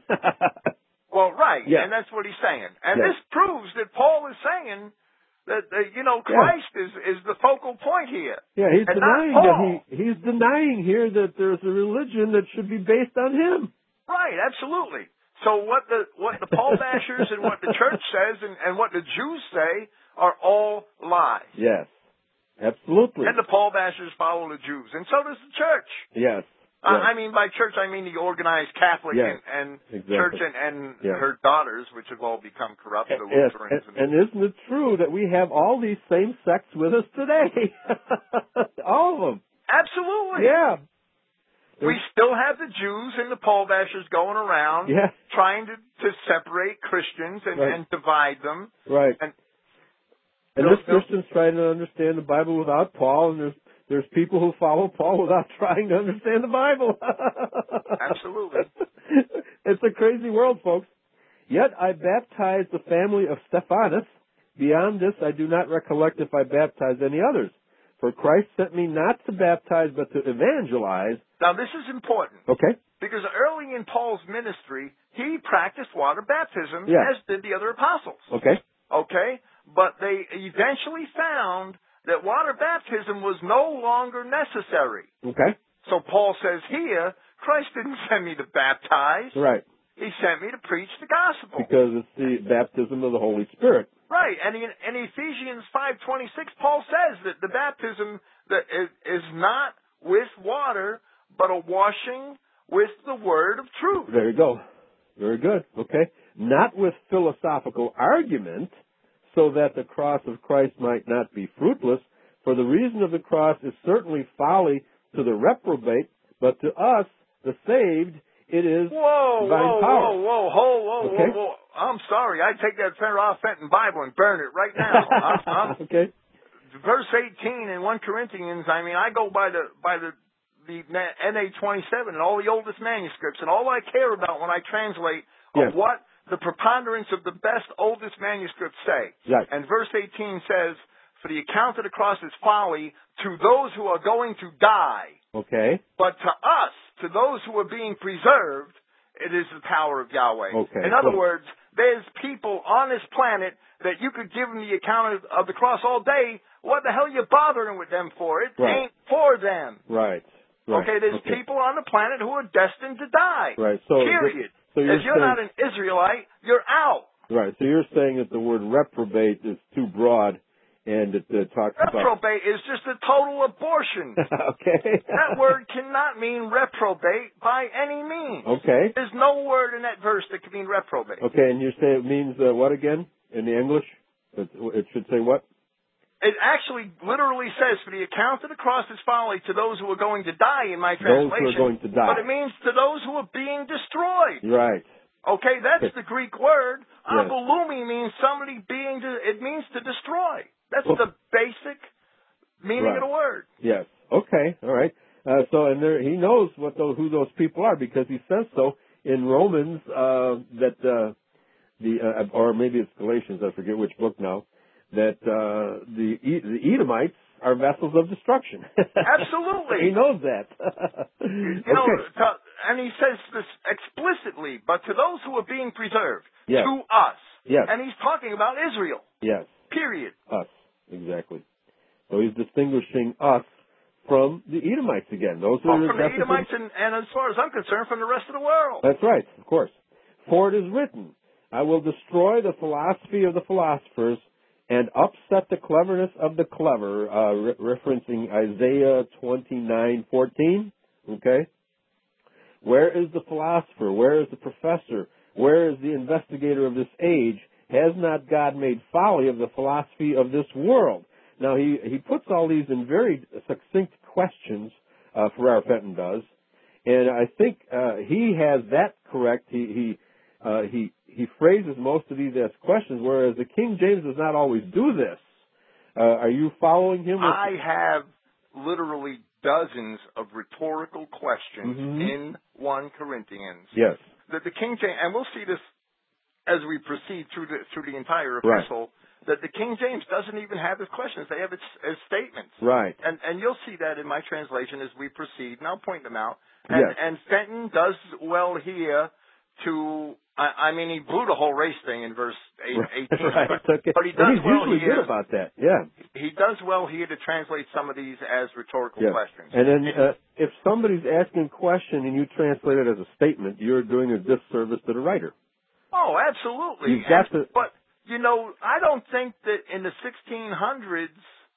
Well, right. Yeah. And that's what he's saying. And Yes. this proves that Paul is saying that, that you know, Yeah. Christ is, is the focal point here. Yeah, he's And not denying that Paul. he he's denying here that there's a religion that should be based on him. Right, absolutely. So what the what the Paul bashers and what the church says and, and what the Jews say are all lies. Yes. Absolutely. And the Paul bashers follow the Jews. And so does the church. Yes. Uh, Yes. I mean, by church, I mean the organized Catholic Yes, and, and exactly. church and, and Yeah. her daughters, which have all become corrupt, the Yes, Lutherans. and, and isn't it true that we have all these same sects with us today? All of them. Absolutely. Yeah. We still have the Jews and the Paul bashers going around Yeah. trying to, to separate Christians and, Right. and divide them. Right. And And they'll- there's Christians trying to understand the Bible without Paul, and there's there's people who follow Paul without trying to understand the Bible. Absolutely. It's a crazy world, folks. Yet I baptized the family of Stephanas. Beyond this, I do not recollect if I baptized any others. For Christ sent me not to baptize, but to evangelize. Now, this is important. Okay? Because early in Paul's ministry, he practiced water baptism, Yeah. as did the other apostles. Okay? Okay? But they eventually found that water baptism was no longer necessary. Okay? So Paul says here, Christ didn't send me to baptize. Right. He sent me to preach the gospel. Because it's the baptism of the Holy Spirit. Right. And in, in Ephesians five twenty-six, Paul says that the baptism that is, is not with water, but a washing with the word of truth. There you go. Very good. Okay? Not with philosophical argument, so that the cross of Christ might not be fruitless, for the reason of the cross is certainly folly to the reprobate, but to us, the saved, it is whoa, divine whoa, power. whoa, whoa, whoa, whoa, Okay? whoa, whoa. I'm sorry. I take that Farah Fenton Bible and burn it right now. I'm, I'm, okay. Verse eighteen in First Corinthians, I mean, I go by the by the the N A twenty-seven and all the oldest manuscripts, and all I care about when I translate Yes. are what the preponderance of the best, oldest manuscripts say. Right. And verse eighteen says, "For the account of the cross is folly to those who are going to die, Okay. but to us, to those who are being preserved, it is the power of Yahweh." Okay. In other So- words, there's people on this planet that you could give them the account of, of the cross all day. What the hell are you bothering with them for? It Right. ain't for them. Right. Right. Okay, there's okay. people on the planet who are destined to die. Right. So Period. So you're if you're saying, not an Israelite, you're out. right. So you're saying that the word reprobate is too broad, and it uh, talks about Reprobate is just a total abortion. okay. That word cannot mean reprobate by any means. Okay. There's no word in that verse that can mean reprobate. Okay, and you say it means uh, what again in the English? It, it should say what? It actually literally says, "For the account of the cross is folly to those who are going to die," in my Those translation. who are going to die. But it means to those who are being destroyed. Right. Okay, that's the Greek word. Yes. Abalumi means somebody being, de- it means to destroy. That's Well- the basic meaning Right. of the word. Yes. Okay. All right. Uh, so, and there, he knows what those, who those people are because he says so in Romans uh, that uh, the uh, or maybe it's Galatians. I forget which book now. That uh, the the Edomites are vessels of destruction. Absolutely. He knows that. You know, okay. to, and he says this explicitly, but to those who are being preserved, Yes. to us. Yes. And he's talking about Israel. Yes. Period. Us. Exactly. So he's distinguishing us from the Edomites again. Those Well, are from the vessels of- Edomites, and, and as far as I'm concerned, from the rest of the world. That's right, of course. For it is written, "I will destroy the philosophy of the philosophers and upset the cleverness of the clever," uh, re- referencing Isaiah twenty-nine fourteen. Okay? Where is the philosopher? Where is the professor? Where is the investigator of this age? Has not God made folly of the philosophy of this world? Now, he, he puts all these in very succinct questions, uh, Farrar Fenton does, and I think uh, he has that correct. He he uh, he he phrases most of these as questions, whereas the King James does not always do this. Uh, are you following him? With... I have literally dozens of rhetorical questions Mhm. in First Corinthians. Yes. That the King James, and we'll see this as we proceed through the through the entire Right. epistle, that the King James doesn't even have as questions; they have it as statements. Right. And and you'll see that in my translation as we proceed, and I'll point them out. And Yes. and Fenton does well here to. I, I mean, he blew the whole race thing in verse eight, eighteen. Right. But, Okay. but he And does he's well usually here. good about that. Yeah. He does well here to translate some of these as rhetorical Yes. questions. And then uh, if somebody's asking a question and you translate it as a statement, you're doing a disservice to the writer. Oh, absolutely. You've got And- to- But, you know, I don't think that in the sixteen hundreds,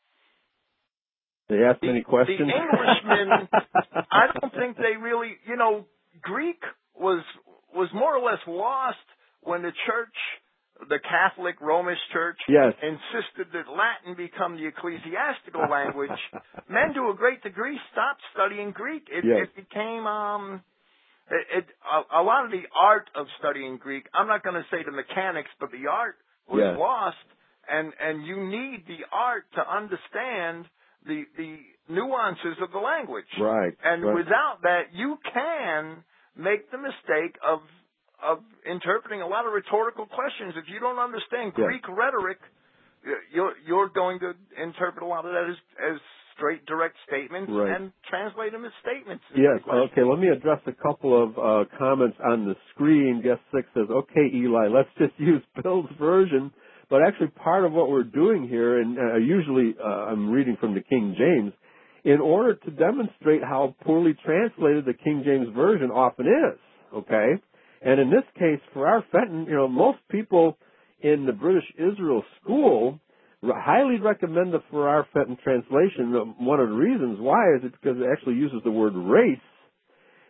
They ask the, many questions. the Englishmen, I don't think they really, you know, Greek was was more or less lost when the church, the Catholic Romish Church, Yes. insisted that Latin become the ecclesiastical language. Men, to a great degree, stopped studying Greek. It, Yes. it became, um, it, it a, a lot of the art of studying Greek. I'm not going to say the mechanics, but the art was Yes. lost, and and you need the art to understand the the nuances of the language. Right. And right. without that, you can make the mistake of of interpreting a lot of rhetorical questions. If you don't understand Yeah. Greek rhetoric, you're you're going to interpret a lot of that as as straight, direct statements Right. and translate them as statements. Yes. Okay. Let me address a couple of uh, comments on the screen. Guest six says, "Okay, Eli, let's just use Bill's version." But actually, part of what we're doing here, and uh, usually uh, I'm reading from the King James, in order to demonstrate how poorly translated the King James version often is. Okay. And in this case, for our Fenton, you know, most people in the British Israel School highly recommend the Farrar Fenton translation. One of the reasons why is it because it actually uses the word race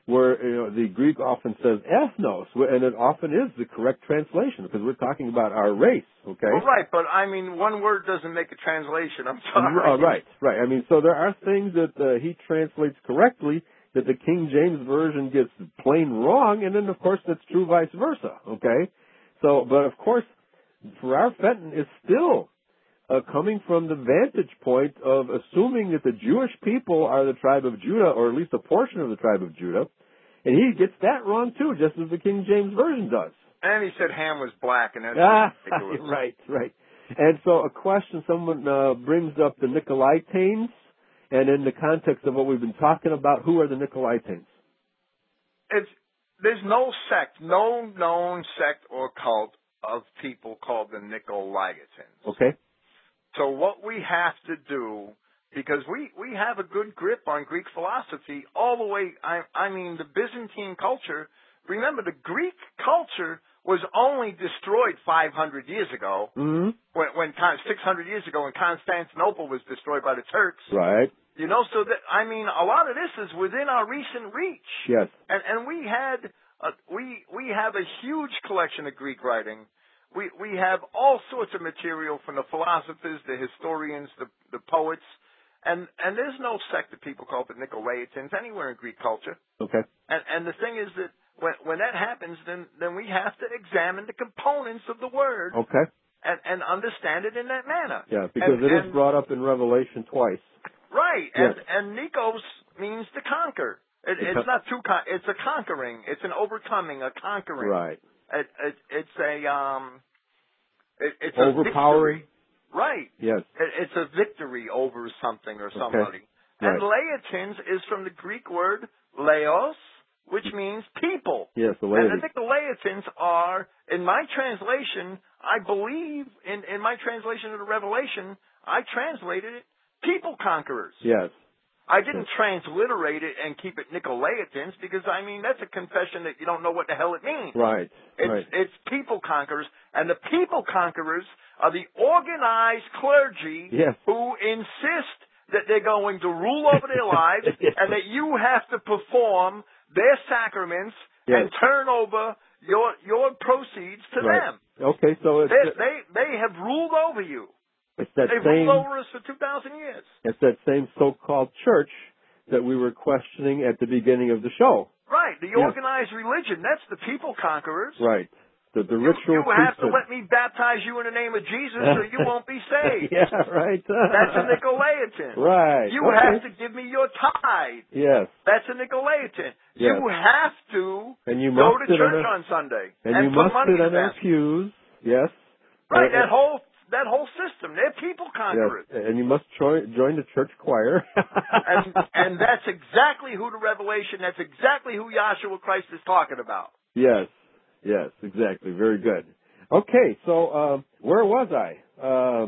where you know, the Greek often says ethnos, and it often is the correct translation because we're talking about our race, okay? Well, right, but I mean, one word doesn't make a translation. I'm sorry. Uh, right, right. I mean, so there are things that uh, he translates correctly that the King James Version gets plain wrong, and then, of course, that's true vice versa, okay? So, but, of course, Farrar Fenton is still uh, coming from the vantage point of assuming that the Jewish people are the tribe of Judah, or at least a portion of the tribe of Judah, and he gets that wrong, too, just as the King James Version does. And he said Ham was black, and that's ah, ridiculous. Right, right. And so a question someone uh, brings up the Nicolaitanes, and in the context of what we've been talking about, who are the Nicolaitanes? It's, there's no sect, no known sect or cult of people called the Nicolaitans. Okay. So what we have to do, because we, we have a good grip on Greek philosophy all the way, I, I mean, the Byzantine culture, remember the Greek culture was only destroyed five hundred years ago, mm-hmm. when, when six hundred years ago when Constantinople was destroyed by the Turks. Right. You know, so that, I mean, a lot of this is within our recent reach. Yes. And, and we had, a, we, we have a huge collection of Greek writing. We, we have all sorts of material from the philosophers, the historians, the, the poets. And, and there's no sect of people called the Nicolaitans anywhere in Greek culture. Okay. And, and the thing is that when, when that happens, then, then we have to examine the components of the word. Okay. And, and understand it in that manner. Yeah, because and, it and, is brought up in Revelation twice. Right, yes. and and Nikos means to conquer. It, it's not too con- it's a conquering. It's an overcoming, a conquering. Right. It, it, it's a um, it, it's overpowering. A victory. Right. Yes. It, it's a victory over something or somebody. Okay. And right. Laetins is from the Greek word laos, which means people. Yes, the And the Nicolaitans are, in my translation, I believe in in my translation of the Revelation, I translated it. People conquerors. Yes. I didn't yes. transliterate it and keep it Nicolaitans because, I mean, that's a confession that you don't know what the hell it means. Right. It's, right. it's people conquerors, and the people conquerors are the organized clergy yes. who insist that they're going to rule over their lives yes. and that you have to perform their sacraments yes. and turn over your your proceeds to right. them. Okay, so it's, they they they have ruled over you. It's that They've same, ruled over us for two thousand years. It's that same so-called church that we were questioning at the beginning of the show. Right. The yes. organized religion. That's the people conquerors. Right. The, the ritual You, you have to priesthood. let me baptize you in the name of Jesus or you won't be saved. yeah, right. That's a Nicolaitan. Right. You okay. have to give me your tithe. Yes. That's a Nicolaitan. Yes. You have to and you go must to church a, on Sunday. And, and you put must money sit in on our pews. Yes. Right. And, that whole that whole system. They're people conquerors. Yes. And you must join, join the church choir. and and that's exactly who the Revelation, that's exactly who Yahshua Christ is talking about. Yes. Yes, exactly. Very good. Okay, so uh, where was I? Uh,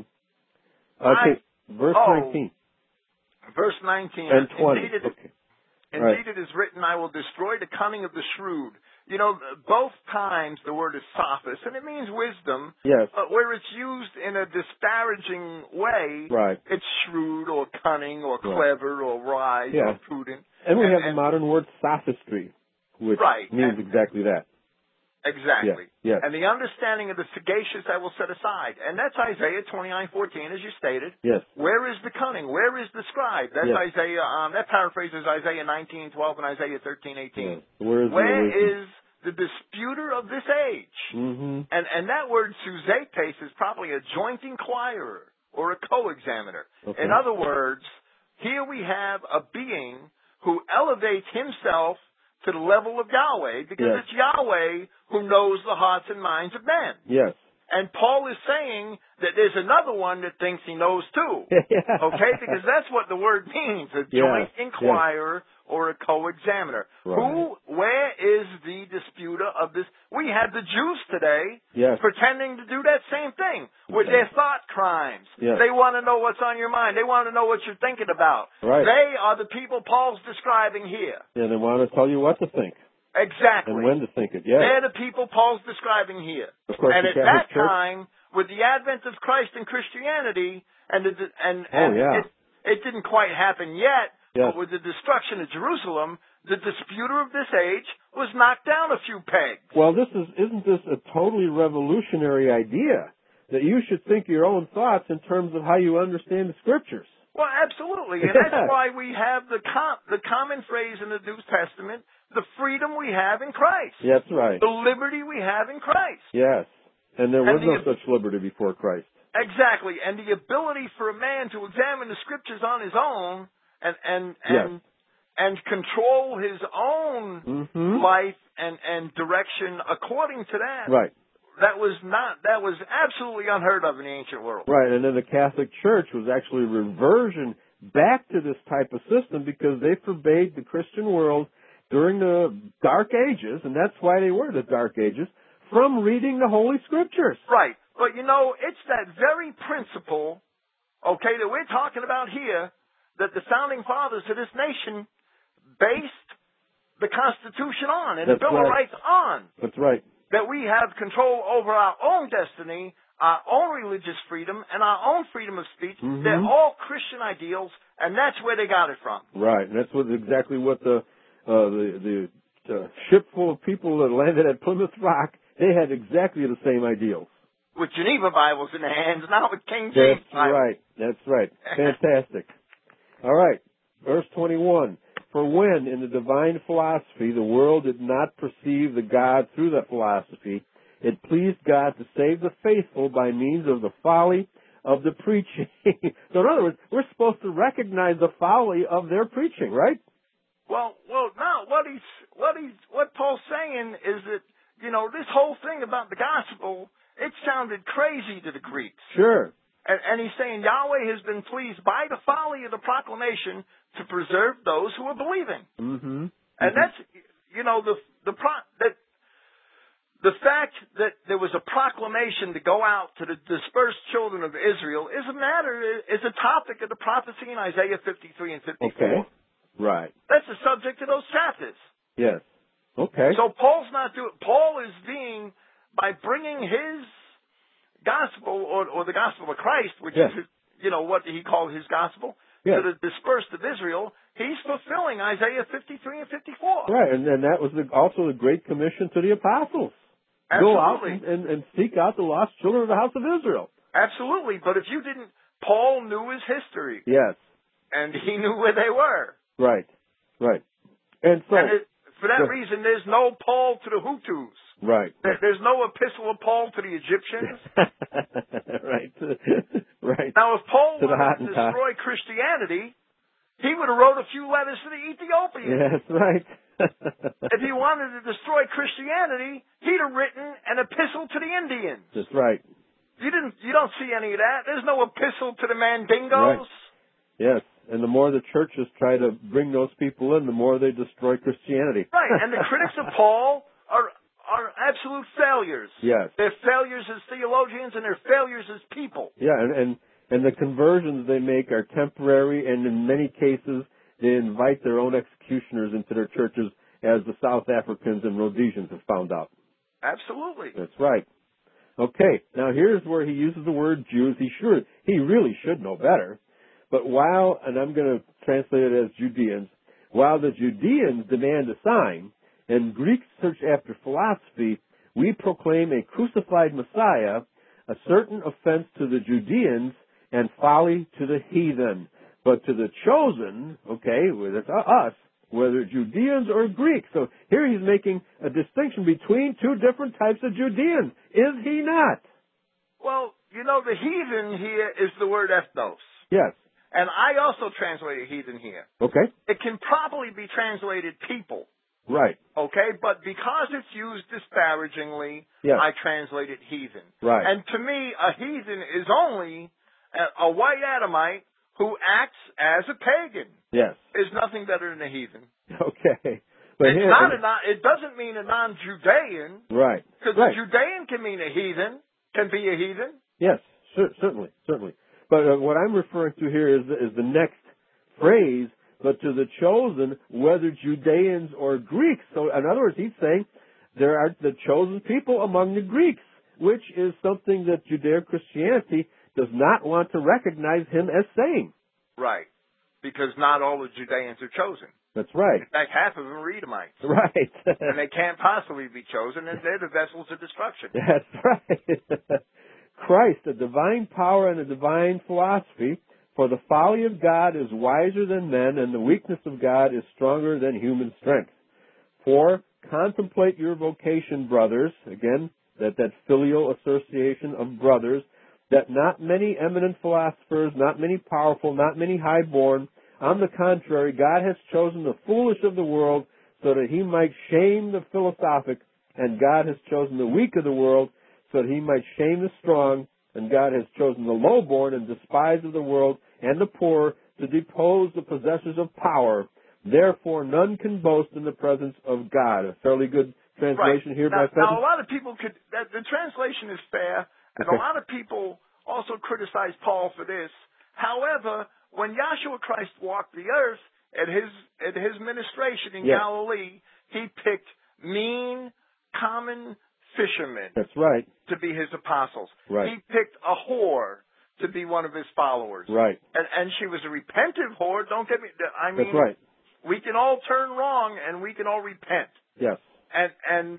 okay, I, verse oh, nineteen. Verse nineteen. And twenty. Indeed, it, okay. indeed right. it is written, I will destroy the cunning of the shrewd. You know, both times the word is sophist, and it means wisdom. Yes. But where it's used in a disparaging way, right. it's shrewd or cunning or right. clever or wise yeah. or prudent. And we and, have and, the modern word sophistry, which right. means and, exactly that. Exactly. Yes. Yes. And the understanding of the sagacious I will set aside. And that's Isaiah twenty-nine fourteen, as you stated. Yes. Where is the cunning? Where is the scribe? That's yes. Isaiah, um, that paraphrases Isaiah nineteen twelve and Isaiah thirteen eighteen. Yes. Where is, Where the, is the disputer of this age? Mm-hmm. And and that word suzepes is probably a joint inquirer or a co-examiner. Okay. In other words, here we have a being who elevates himself to the level of Yahweh, because yes. it's Yahweh who knows the hearts and minds of men. Yes. And Paul is saying that there's another one that thinks he knows too. yeah. Okay? Because that's what the word means, a joint yes. inquirer yes. or a co-examiner. Right. Who, where is the disputer of this? We have the Jews today yes. pretending to do that same thing with okay. their thought crimes. Yes. They want to know what's on your mind. They want to know what you're thinking about. Right. They are the people Paul's describing here. Yeah, they want to tell you what to think. Exactly. And when to think it, yeah. They're the people Paul's describing here. Of course, and at Catholic that Church. time, with the advent of Christ and Christianity, and the, and, oh, and yeah. it, it didn't quite happen yet, yes. but with the destruction of Jerusalem, the disputer of this age was knocked down a few pegs. Well, this is, isn't this a totally revolutionary idea? That you should think your own thoughts in terms of how you understand the Scriptures. Well, absolutely. And that's why we have the com- the common phrase in the New Testament, the freedom we have in Christ. That's right. The liberty we have in Christ. Yes. And there was And the, no such liberty before Christ. Exactly. And the ability for a man to examine the Scriptures on his own and and and, yes. and control his own mm-hmm. life and, and direction according to that. Right. That was not, that was absolutely unheard of in the ancient world. Right, and then the Catholic Church was actually a reversion back to this type of system because they forbade the Christian world during the Dark Ages, and that's why they were the Dark Ages, from reading the Holy Scriptures. Right, but you know, it's that very principle, okay, that we're talking about here, that the founding fathers of this nation based the Constitution on and that's the Bill right. of Rights on. That's right. That we have control over our own destiny, our own religious freedom, and our own freedom of speech. Mm-hmm. They're all Christian ideals, and that's where they got it from. Right, and that's what exactly what the uh, the the uh, ship full of people that landed at Plymouth Rock, they had exactly the same ideals. With Geneva Bibles in their hands, not with King James That's Bibles. right. That's right. Fantastic. All right, verse twenty-one. For when, in the divine philosophy, the world did not perceive the God through that philosophy, it pleased God to save the faithful by means of the folly of the preaching. So in other words, we're supposed to recognize the folly of their preaching, right? Well, well, no, what he's, what he's, what Paul's saying is that, you know, this whole thing about the gospel, it sounded crazy to the Greeks. Sure. And, and he's saying Yahweh has been pleased by the folly of the proclamation to preserve those who are believing. Mm-hmm. And mm-hmm. that's, you know, the the pro, that the fact that there was a proclamation to go out to the dispersed children of Israel is a matter, is a topic of the prophecy in Isaiah fifty-three and fifty-four. Okay. Right. That's the subject of those chapters. Yes. Okay. So Paul's not doing, Paul is being, by bringing his gospel, or, or the gospel of Christ, which yes. is, you know, what he called his gospel, yes. to the dispersed of Israel, he's fulfilling Isaiah fifty-three and fifty-four. Right, and then that was the, also the Great Commission to the apostles. Absolutely. Go out and, and, and seek out the lost children of the house of Israel. Absolutely, but if you didn't, Paul knew his history. Yes. And he knew where they were. Right, right. And so... And it, for that yeah. reason, there's no Paul to the Hutus. Right. There, there's no epistle of Paul to the Egyptians. right. right. Now, if Paul to wanted to destroy Christianity, he would have wrote a few letters to the Ethiopians. Yeah, that's right. If he wanted to destroy Christianity, he'd have written an epistle to the Indians. That's right. You didn't. You don't see any of that. There's no epistle to the Mandingos. Right. Yes, and the more the churches try to bring those people in, the more they destroy Christianity. Right, and the critics of Paul are are absolute failures. Yes. They're failures as theologians, and they're failures as people. Yeah, and, and and the conversions they make are temporary, and in many cases they invite their own executioners into their churches, as the South Africans and Rhodesians have found out. Absolutely. That's right. Okay, now here's where he uses the word Jews. He sure he really should know better. But while, and I'm going to translate it as Judeans, while the Judeans demand a sign and Greeks search after philosophy, we proclaim a crucified Messiah, a certain offense to the Judeans and folly to the heathen. But to the chosen, okay, that's us, whether Judeans or Greeks. So here he's making a distinction between two different types of Judeans. Is he not? Well, you know, the heathen here is the word ethnos. Yes. And I also translated heathen here. Okay. It can probably be translated people. Right. Okay, but because it's used disparagingly, yes. I translated heathen. Right. And to me, a heathen is only a, a white Adamite who acts as a pagan. Yes. Is nothing better than a heathen. Okay. But it's here, not a non, it doesn't mean a non-Judean. Right. Because right. a Judean can mean a heathen, can be a heathen. Yes, cer- certainly, certainly. But uh, what I'm referring to here is the, is the next phrase, but to the chosen, whether Judeans or Greeks. So in other words, he's saying there are the chosen people among the Greeks, which is something that Judeo-Christianity does not want to recognize him as saying. Right. Because not all the Judeans are chosen. That's right. In fact, half of them are Edomites. Right. And they can't possibly be chosen, and they're the vessels of destruction. That's right. Christ, a divine power and a divine philosophy, for the folly of God is wiser than men, and the weakness of God is stronger than human strength. For contemplate your vocation, brothers, again, that, that filial association of brothers, that not many eminent philosophers, not many powerful, not many high-born. On the contrary, God has chosen the foolish of the world so that he might shame the philosophic, and God has chosen the weak of the world so that he might shame the strong, and God has chosen the lowborn and despised of the world and the poor to depose the possessors of power. Therefore, none can boast in the presence of God. A fairly good translation right. here now, by Fenton. Now, a lot of people could, that, the translation is fair, and okay. a lot of people also criticize Paul for this. However, when Yahshua Christ walked the earth at his, at his ministration in yes. Galilee, he picked mean, common fishermen. That's right. To be his apostles. Right. He picked a whore to be one of his followers. Right. And, and she was a repentant whore. Don't get me. I mean, that's right. We can all turn wrong and we can all repent. Yes. And and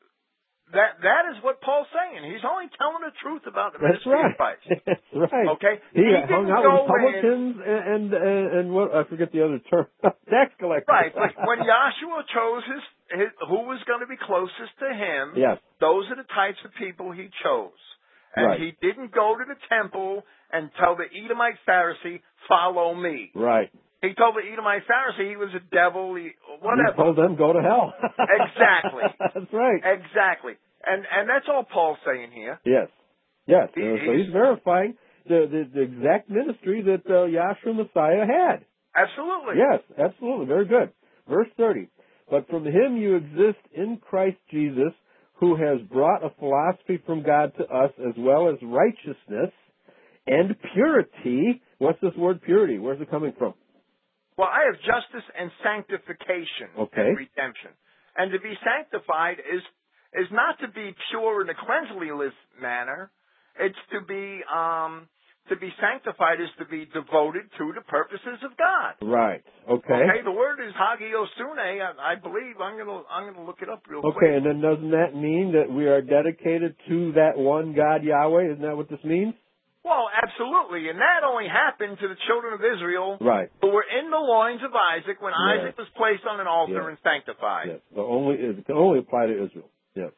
that that is what Paul's saying. He's only telling the truth about the That's ministry right. of Christ. That's right. Okay. He, he hung didn't out go with publicans in, and, and and and what I forget the other term. Tax collectors. Right. But when Yahshua chose his, his who was going to be closest to him, yes. those are the types of people he chose. And right. he didn't go to the temple and tell the Edomite Pharisee, follow me. Right. He told the Edomite Pharisee he was a devil, he, whatever. He told them, go to hell. Exactly. That's right. Exactly. And and that's all Paul's saying here. Yes. Yes. He, so he's verifying the, the, the exact ministry that uh, Yahshua Messiah had. Absolutely. Yes, absolutely. Very good. Verse thirty. But from him you exist in Christ Jesus, who has brought a philosophy from God to us, as well as righteousness and purity. What's this word purity? Where's it coming from? Well, I have justice and sanctification okay. and redemption. And to be sanctified is is not to be pure in a cleanliness manner. It's to be um, to be sanctified is to be devoted to the purposes of God. Right. Okay. Okay. The word is hagiosune. I, I believe I'm gonna I'm gonna look it up real okay, quick. Okay, and then doesn't that mean that we are dedicated to that one God Yahweh? Isn't that what this means? Well, absolutely, and that only happened to the children of Israel right. who were in the loins of Isaac when yes. Isaac was placed on an altar yes. and sanctified. Yes. The only it can only apply to Israel. Yes.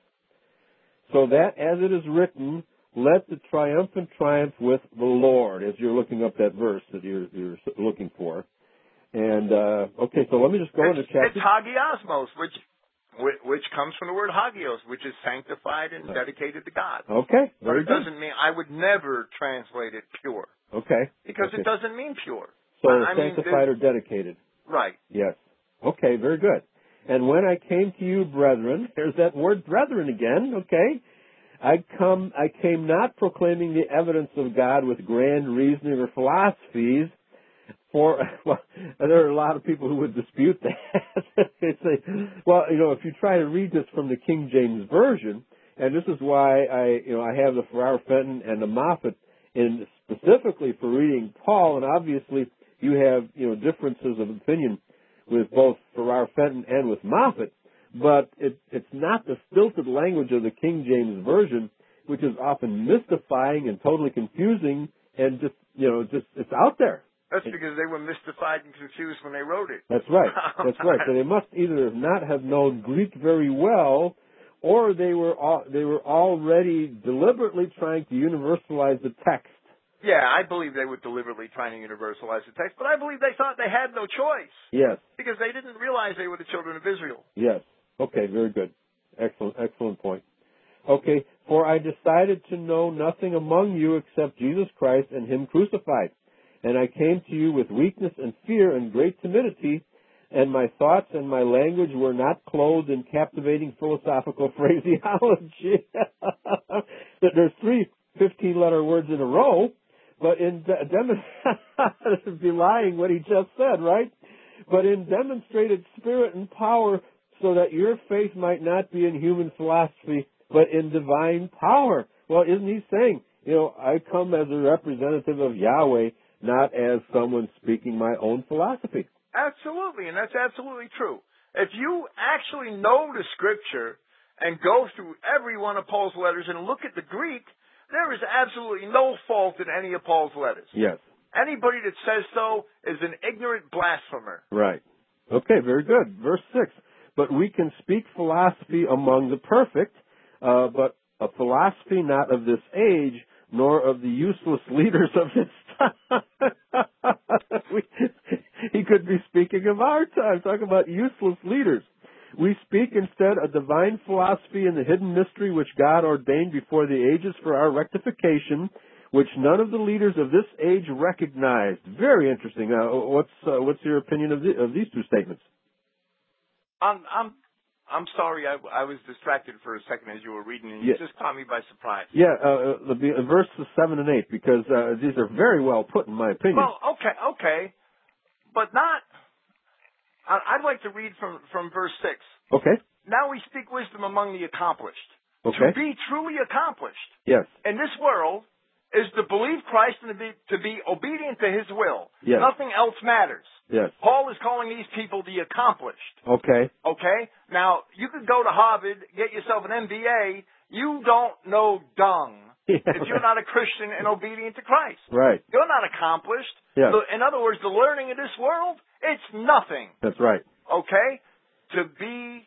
So that, as it is written, let the triumphant triumph with the Lord, as you're looking up that verse that you're, you're looking for. And, uh, okay, so let me just go it's, into chapter. It's hagiosmos, which, which comes from the word hagios, which is sanctified and dedicated to God. Okay, But very it good. doesn't mean, I would never translate it pure. Okay. Because okay. it doesn't mean pure. So I sanctified mean, or dedicated. Right. Yes. Okay, very good. And when I came to you, brethren, there's that word brethren again, okay? I come, I came not proclaiming the evidence of God with grand reasoning or philosophies, for, well, there are a lot of people who would dispute that. They say, well, you know, if you try to read this from the King James Version, and this is why I, you know, I have the Farrar Fenton and the Moffatt in specifically for reading Paul, and obviously you have, you know, differences of opinion with both Farrar Fenton and with Moffatt, but it, it's not the stilted language of the King James Version, which is often mystifying and totally confusing, and just, you know, just, it's out there. That's because they were mystified and confused when they wrote it. That's right. That's right. So they must either not have known Greek very well, or they were all, they were already deliberately trying to universalize the text. Yeah, I believe they were deliberately trying to universalize the text, but I believe they thought they had no choice. Yes. Because they didn't realize they were the children of Israel. Yes. Okay, very good. Excellent, excellent point. Okay, for I decided to know nothing among you except Jesus Christ and Him crucified. And I came to you with weakness and fear and great timidity, and my thoughts and my language were not clothed in captivating philosophical phraseology. There's three fifteen-letter words in a row, but in de- dem- belying what he just said, right? But in demonstrated spirit and power, so that your faith might not be in human philosophy, but in divine power. Well, isn't he saying, you know, I come as a representative of Yahweh, not as someone speaking my own philosophy. Absolutely, and that's absolutely true. If you actually know the Scripture and go through every one of Paul's letters and look at the Greek, there is absolutely no fault in any of Paul's letters. Yes. Anybody that says so is an ignorant blasphemer. Right. Okay, very good. Verse six. But we can speak philosophy among the perfect, uh, but a philosophy not of this age, nor of the useless leaders of this time. we, he could be speaking of our time, talking about useless leaders. We speak instead a divine philosophy in the hidden mystery which God ordained before the ages for our rectification, which none of the leaders of this age recognized. Very interesting. Uh, what's uh, what's your opinion of, the, of these two statements? I'm I'm I'm sorry, I, I was distracted for a second as you were reading, and you Yeah. just caught me by surprise. Yeah, uh, the, the verses seven and eight, because uh, these are very well put, in my opinion. Well, okay, okay, but not. I, I'd like to read from from verse six. Okay. Now we speak wisdom among the accomplished. Okay. To be truly accomplished Yes. in this world is to believe Christ and to be, to be obedient to His will. Yes. Nothing else matters. Yes. Paul is calling these people the accomplished. Okay. Okay? Now, you could go to Harvard, get yourself an M B A. You don't know dung Yeah, if you're right. not a Christian and obedient to Christ. Right. You're not accomplished. Yes. The- In other words, the learning of this world, it's nothing. That's right. Okay? To be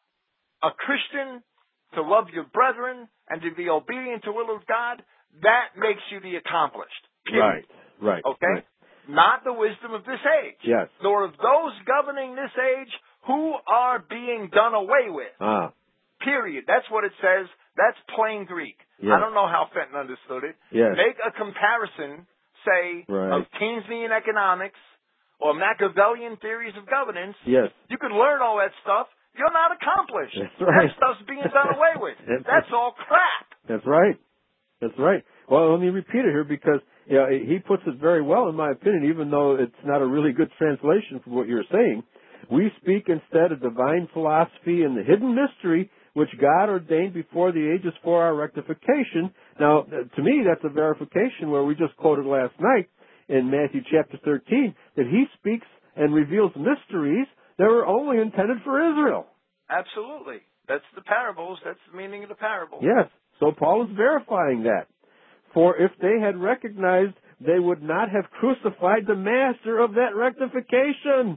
a Christian, to love your brethren, and to be obedient to the will of God, that makes you the accomplished. Period. Right. Right. Okay? Right. Not the wisdom of this age. Yes. Nor of those governing this age who are being done away with. Ah. Period. That's what it says. That's plain Greek. Yes. I don't know how Fenton understood it. Yes. Make a comparison, say, Right. of Keynesian economics or Machiavellian theories of governance. Yes. You can learn all that stuff. You're not accomplished. That's right. That stuff's being done away with. That's That's right. all crap. That's right. That's right. Well, let me repeat it here because you know, he puts it very well, in my opinion, even though it's not a really good translation for what you're saying. We speak instead of divine philosophy and the hidden mystery which God ordained before the ages for our rectification. Now, to me, that's a verification where we just quoted last night in Matthew chapter thirteen that he speaks and reveals mysteries that were only intended for Israel. Absolutely. That's the parables. That's the meaning of the parable. Yes. So Paul is verifying that. For if they had recognized, they would not have crucified the master of that rectification.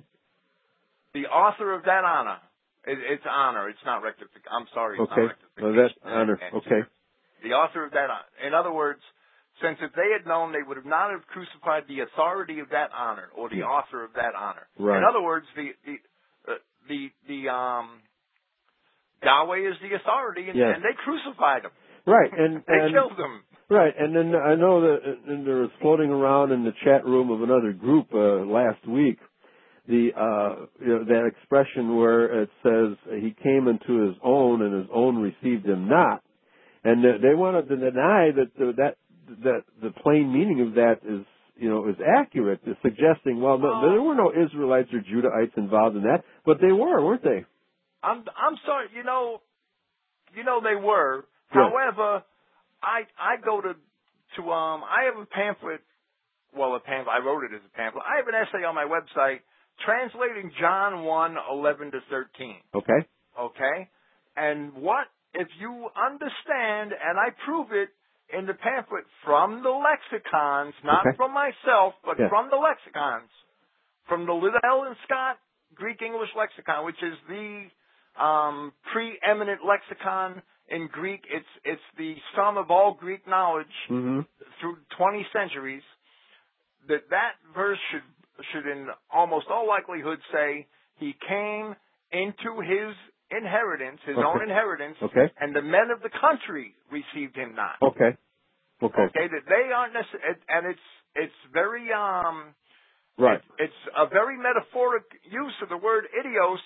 The author of that honor. It, it's honor. It's not rectification. I'm sorry. It's Okay. not rectification. Well, that's honor. And- and Okay. The author of that honor. In other words, since if they had known, they would have not have crucified the authority of that honor or the Yeah. author of that honor. Right. In other words, the the uh, the the um Yahweh is the authority, and, Yes. and they crucified him. Right. And, They and killed him. right. And then I know that and there was floating around in the chat room of another group uh, last week the uh, you know, that expression where it says he came into his own and his own received him not, and they wanted to deny that the, that that the plain meaning of that is you know is accurate, is suggesting well no, there were no Israelites or Judahites involved in that, but they were, weren't they? I'm I'm sorry. You know, you know they were. Good. However, I I go to to um I have a pamphlet. Well, a pamphlet. I wrote it as a pamphlet. I have an essay on my website translating John one eleven to thirteen. Okay. Okay, and what if you understand? And I prove it in the pamphlet from the lexicons, not Okay. from myself, but Yeah. from the lexicons, from the Liddell and Scott Greek English lexicon, which is the um, preeminent lexicon in Greek. It's it's the sum of all Greek knowledge Mm-hmm. through twenty centuries. That that verse should should in almost all likelihood say he came into his inheritance, his Okay. own inheritance, Okay. and the men of the country received him not. Okay. Okay. Okay, that they aren't necessarily, and it's it's very um. Right. It, it's a very metaphoric use of the word idios.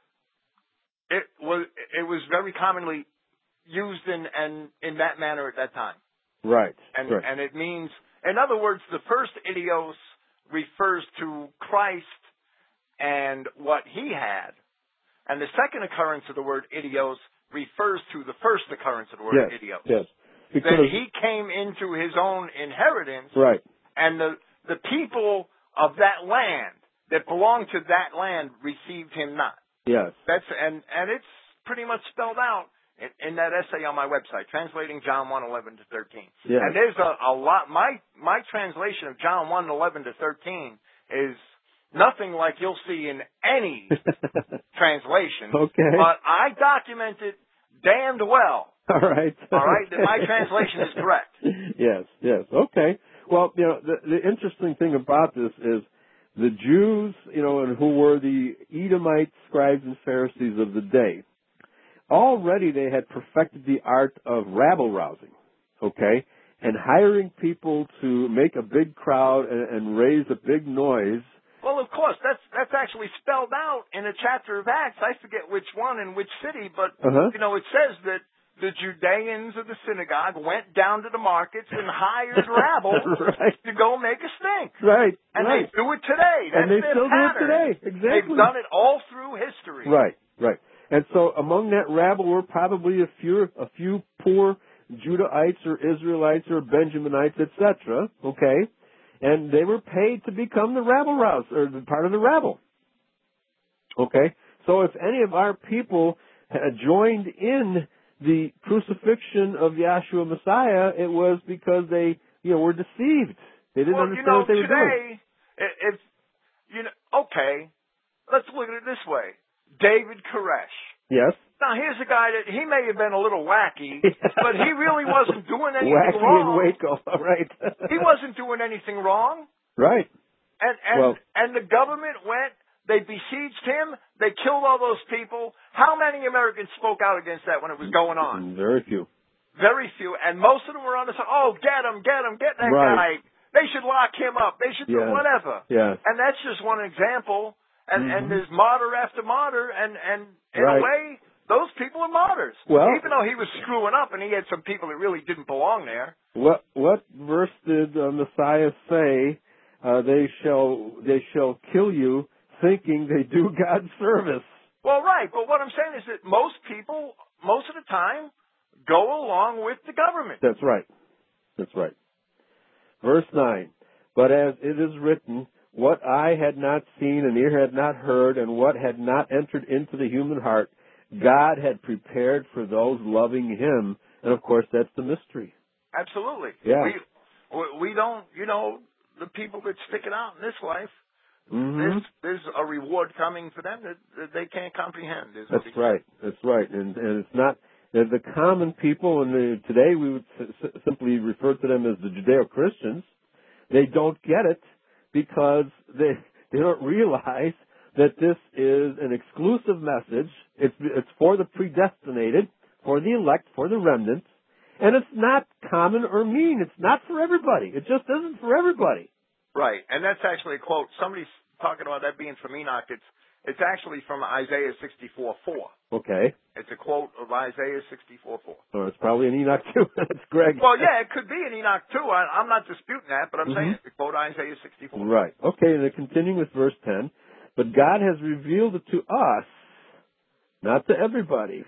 It was it was very commonly used in and in that manner at that time, Right. and right. and it means, in other words, the first idios refers to Christ and what he had, and the second occurrence of the word idios refers to the first occurrence of the word yes. idios. Yes. That Because he came into his own inheritance, right. and the the people of that land that belonged to that land received him not. Yes. That's and and it's pretty much spelled out in, in that essay on my website, translating John one eleven to thirteen. Yes. And there's a, a lot. My my translation of John one eleven to thirteen is nothing like you'll see in any translation. Okay. But I document it damned well. All right. All right. That my translation is correct. Yes. Yes. Okay. Well, you know, the, the interesting thing about this is the Jews, you know, and who were the Edomite scribes and Pharisees of the day, already they had perfected the art of rabble rousing, okay, and hiring people to make a big crowd and, and raise a big noise. Well, of course, that's that's actually spelled out in a chapter of Acts. I forget which one in which city, but Uh-huh. you know, it says that the Judeans of the synagogue went down to the markets and hired rabble Right. to go make a stink. Right. And right. they do it today. That's And they their still pattern. do it today. Exactly. They've done it all through history. Right, right. And so among that rabble were probably a few, a few poor Judahites or Israelites or Benjaminites, et cetera. Okay, and they were paid to become the rabble rouse or the part of the rabble. Okay, so if any of our people had joined in the crucifixion of Yahshua Messiah, it was because they, you know, were deceived. They didn't Well, you understand know, what they were today, doing. i- if you know, okay, let's look at it this way: David Koresh. Yes. Now, here's a guy that he may have been a little wacky, but he really wasn't doing anything Wacky wrong. in Waco, right? He wasn't doing anything wrong, Right. and and Well- and the government went. They besieged him. They killed all those people. How many Americans spoke out against that when it was going on? Very few. Very few, and most of them were on the side. Oh, get him, get him, get that Right. guy. They should lock him up. They should do Yes. whatever. Yes. And that's just one example. And Mhm. and there's martyr after martyr, and and in Right. a way, those people are martyrs. Well- Even though he was screwing up, and he had some people that really didn't belong there. What what verse did uh, Messiah say? Uh, they shall they shall kill you, thinking they do God's service. Well, right. But what I'm saying is that most people, most of the time, go along with the government. That's right. That's right. Verse nine. But as it is written, what eye had not seen and ear had not heard, and what had not entered into the human heart, God had prepared for those loving Him. And of course, that's the mystery. Absolutely. Yeah. We we don't, you know, the people that stick it out in this life. Mm-hmm. There's, there's a reward coming for them that, that they can't comprehend. Is what That's he right. That's right. And, and it's not the, the common people, and the, today we would s- simply refer to them as the Judeo-Christians. They don't get it because they they don't realize that this is an exclusive message. It's it's for the predestinated, for the elect, for the remnant, and it's not common or mean. It's not for everybody. It just isn't for everybody. Right, and that's actually a quote. Somebody's talking about that being from Enoch. It's it's actually from Isaiah sixty-four four. Okay. It's a quote of Isaiah sixty-four four. Or it's probably an Enoch too. That's Greg. Well, yeah, it could be an Enoch too. I, I'm not disputing that, but I'm saying Mhm. it's a quote Isaiah sixty-four. Right. Okay, and then continuing with verse ten. But God has revealed it to us, not to everybody,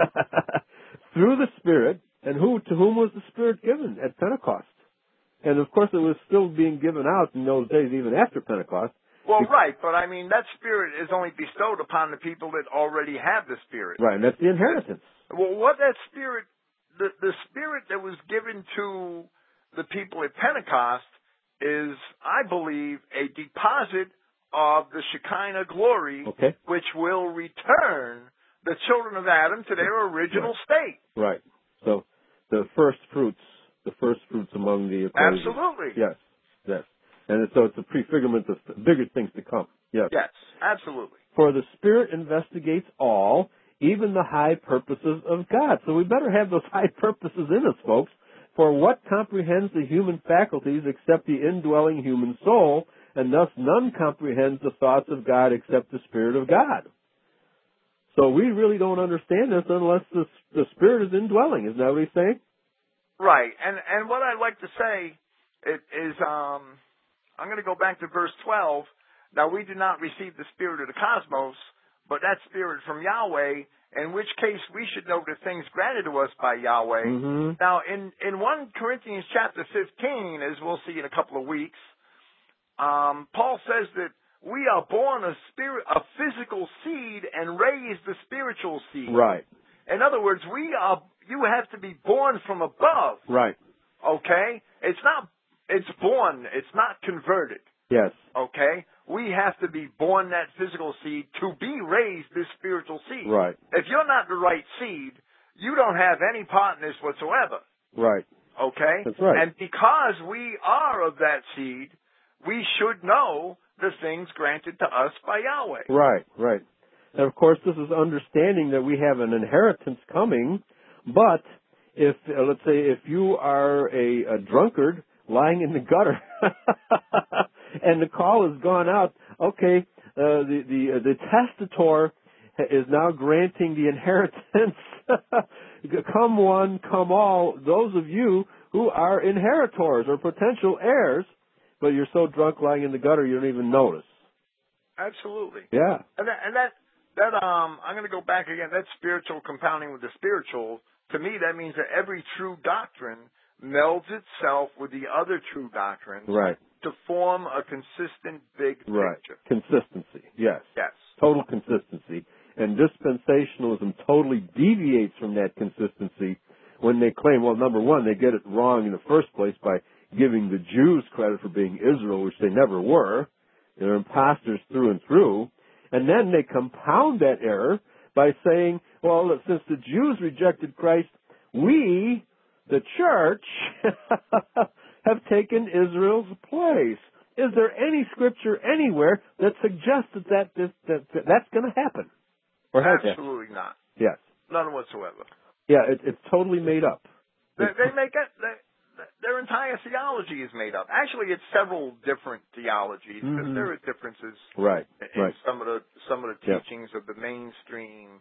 through the Spirit. And who to whom was the Spirit given? At Pentecost. And of course it was still being given out in those days, even after Pentecost. Well, right, but I mean, that Spirit is only bestowed upon the people that already have the Spirit. Right, and that's the inheritance. Well, what that Spirit, the, the Spirit that was given to the people at Pentecost is, I believe, a deposit of the Shekinah glory, Okay. which will return the children of Adam to their original state. Right. So the first fruits, the first fruits among the equation. Absolutely. Yes. Yes. And so it's a prefigurement of bigger things to come. Yes. Yes, absolutely. For the Spirit investigates all, even the high purposes of God. So we better have those high purposes in us, folks. For what comprehends the human faculties except the indwelling human soul, and thus none comprehends the thoughts of God except the Spirit of God. So we really don't understand this unless the, the Spirit is indwelling. Isn't that what he's saying? Right, and and what I'd like to say it is, um, I'm going to go back to verse twelve. Now we do not receive the spirit of the cosmos, but that spirit from Yahweh, in which case we should know the things granted to us by Yahweh. Mm-hmm. Now in, in First Corinthians chapter fifteen, as we'll see in a couple of weeks, um, Paul says that we are born a spirit, a physical seed and raised the spiritual seed. Right. In other words, we are, you have to be born from above. Right. Okay? It's not, it's born, it's not converted. Yes. Okay? We have to be born that physical seed to be raised this spiritual seed. Right. If you're not the right seed, you don't have any part in this whatsoever. Right. Okay? That's right. And because we are of that seed, we should know the things granted to us by Yahweh. Right, right. And of course, this is understanding that we have an inheritance coming, but if, uh, let's say, if you are a, a drunkard lying in the gutter and the call has gone out, okay, uh, the, the, uh, the testator is now granting the inheritance. Come one, come all, those of you who are inheritors or potential heirs, but you're so drunk lying in the gutter you don't even notice. Absolutely. Yeah. And that, and that, that um, I'm going to go back again. That spiritual compounding with the spiritual, to me, that means that every true doctrine melds itself with the other true doctrines Right. to form a consistent big Right. picture. Consistency. Yes. Yes. Total consistency. And dispensationalism totally deviates from that consistency when they claim, well, number one, they get it wrong in the first place by giving the Jews credit for being Israel, which they never were. They're imposters through and through. And then they compound that error by saying, well, since the Jews rejected Christ, we, the church, have taken Israel's place. Is there any scripture anywhere that suggests that, that, that, that, that that's going to happen? Or has Absolutely not. Yes. None whatsoever. Yeah, it, it's totally made up. They, they make it. They, their entire theology is made up. Actually, it's several different theologies because Mm-hmm. there are differences Right. in Right. some of the some of the Yep. teachings of the mainstream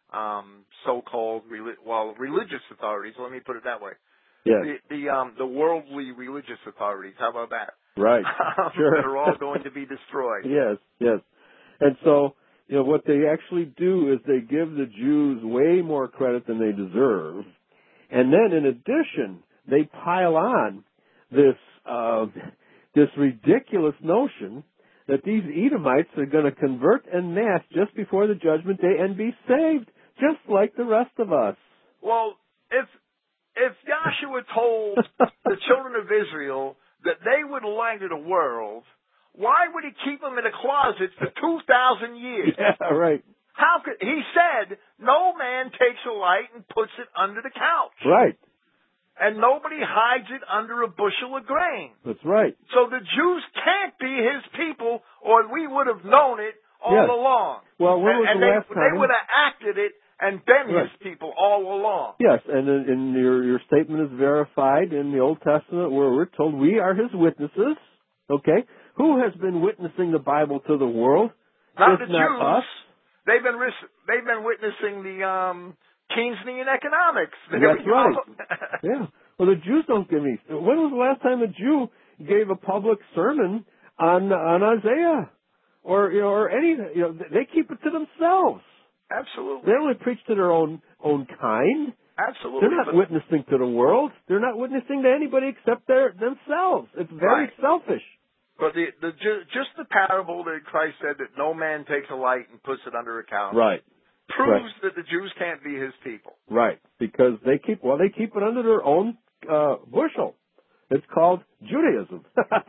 um, so-called reli- well religious authorities. Let me put it that way. Yes. The the, um, the worldly religious authorities. How about that? Right. Um, Sure. They're all going to be destroyed. Yes. Yes. And so, you know, what they actually do is they give the Jews way more credit than they deserve. And then in addition, they pile on this, uh, this ridiculous notion that these Edomites are going to convert en masse just before the judgment day and be saved, just like the rest of us. Well, if if Joshua told the children of Israel that they would light the world, why would he keep them in a closet for two thousand years? Yeah, right. How could he said, no man takes a light and puts it under the couch. Right. And nobody hides it under a bushel of grain. That's right. So the Jews can't be his people, or we would have known it all Yes. along. Well, when and was and the they, last they time? would have acted it and been Right. his people all along. Yes, and in, in your your statement is verified in the Old Testament where we're told we are his witnesses. Okay? Who has been witnessing the Bible to the world? Not if the not Jews. us? They've been ris- they've been witnessing the um, Keynesian economics. There That's we go. right. Yeah. Well, the Jews don't give any. When was the last time a Jew gave a public sermon on on Isaiah, or you know, or any? You know, they keep it to themselves. Absolutely. They only preach to their own own kind. Absolutely. They're not But- witnessing to the world. They're not witnessing to anybody except their themselves. It's very Right. selfish. But the, the ju- just the parable that Christ said that no man takes a light and puts it under a couch Right. proves Right. that the Jews can't be his people. Right. Because they keep well, they keep it under their own uh, bushel. It's called Judaism.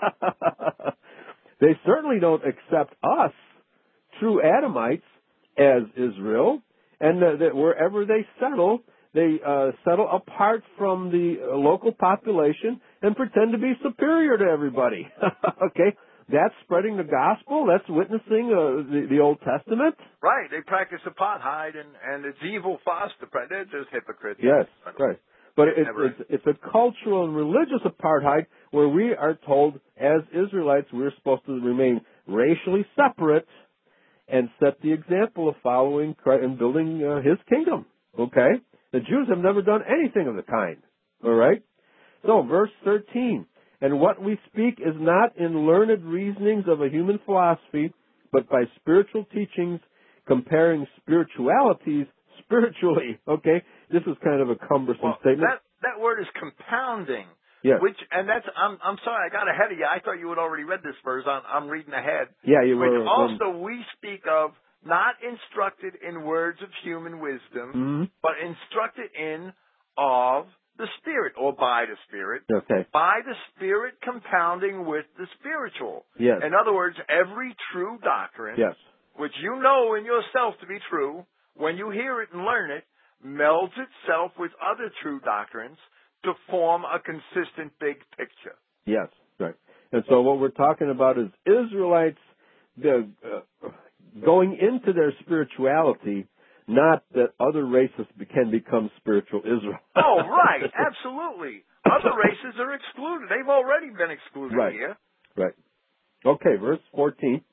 They certainly don't accept us, true Adamites, as Israel, and uh, that wherever they settle, they uh, settle apart from the uh, local population and pretend to be superior to everybody. Okay, that's spreading the gospel. That's witnessing uh, the, the Old Testament. Right. They practice apartheid, and, and it's evil for us to practice. They're just hypocrites. Yes, right. But It it's, never it's, it's a cultural and religious apartheid where we are told, as Israelites, we're supposed to remain racially separate and set the example of following Christ and building uh, His kingdom. Okay? The Jews have never done anything of the kind. All right? So, verse thirteen. And what we speak is not in learned reasonings of a human philosophy, but by spiritual teachings, comparing spiritualities spiritually. Okay? This is kind of a cumbersome Well, statement. that, that word is compounding. Yes. Which, and that's, I'm, I'm sorry, I got ahead of you. I thought you had already read this verse. I'm, I'm reading ahead. Yeah, you Which were. also we speak of not instructed in words of human wisdom, mm-hmm. but instructed in of the Spirit, or by the Spirit. Okay. By the Spirit compounding with the spiritual. Yes. In other words, every true doctrine, yes. which you know in yourself to be true, when you hear it and learn it, melds itself with other true doctrines to form a consistent big picture. Yes, right. And so what we're talking about is Israelites the, uh, going into their spirituality, not that other races can become spiritual Israel. Oh, right, absolutely. Other races are excluded. They've already been excluded right. here. Right. Okay, verse fourteen.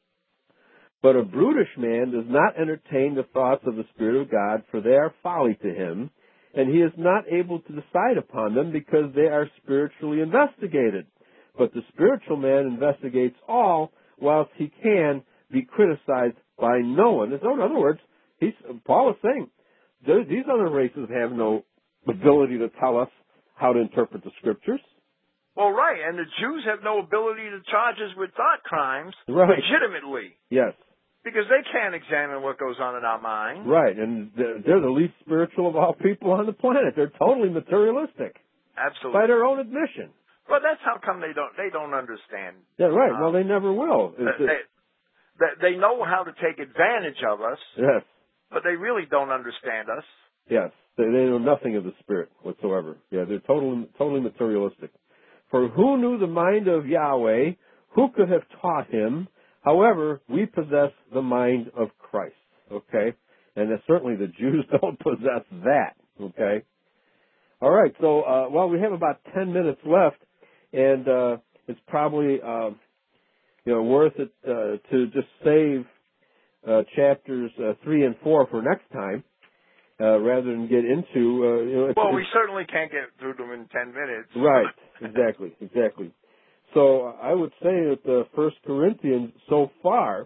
But a brutish man does not entertain the thoughts of the Spirit of God, for they are folly to him, and he is not able to decide upon them because they are spiritually investigated. But the spiritual man investigates all, whilst he can be criticized by no one. So in other words, he's, Paul is saying, these other races have no ability to tell us how to interpret the Scriptures. Well, right, and the Jews have no ability to charge us with thought crimes right. legitimately. Yes. Because they can't examine what goes on in our mind. Right, and they're the least spiritual of all people on the planet. They're totally materialistic. Absolutely. By their own admission. Well, that's how come they don't they don't understand. Yeah, right. Um, well, they never will. They, they, they know how to take advantage of us. Yes. But they really don't understand us. Yes. They, they know nothing of the Spirit whatsoever. Yeah, they're totally, totally materialistic. For who knew the mind of Yahweh? Who could have taught him? However, we possess the mind of Christ. Okay? And certainly the Jews don't possess that. Okay? All right. So, uh, well, we have about ten minutes left, and uh, it's probably uh, you know worth it uh, to just save uh, chapters uh, three and four for next time, uh, rather than get into. Uh, you know, it's, well, it's, we certainly can't get through them in ten minutes. Right. Exactly. Exactly. So uh, I would say that the First Corinthians so far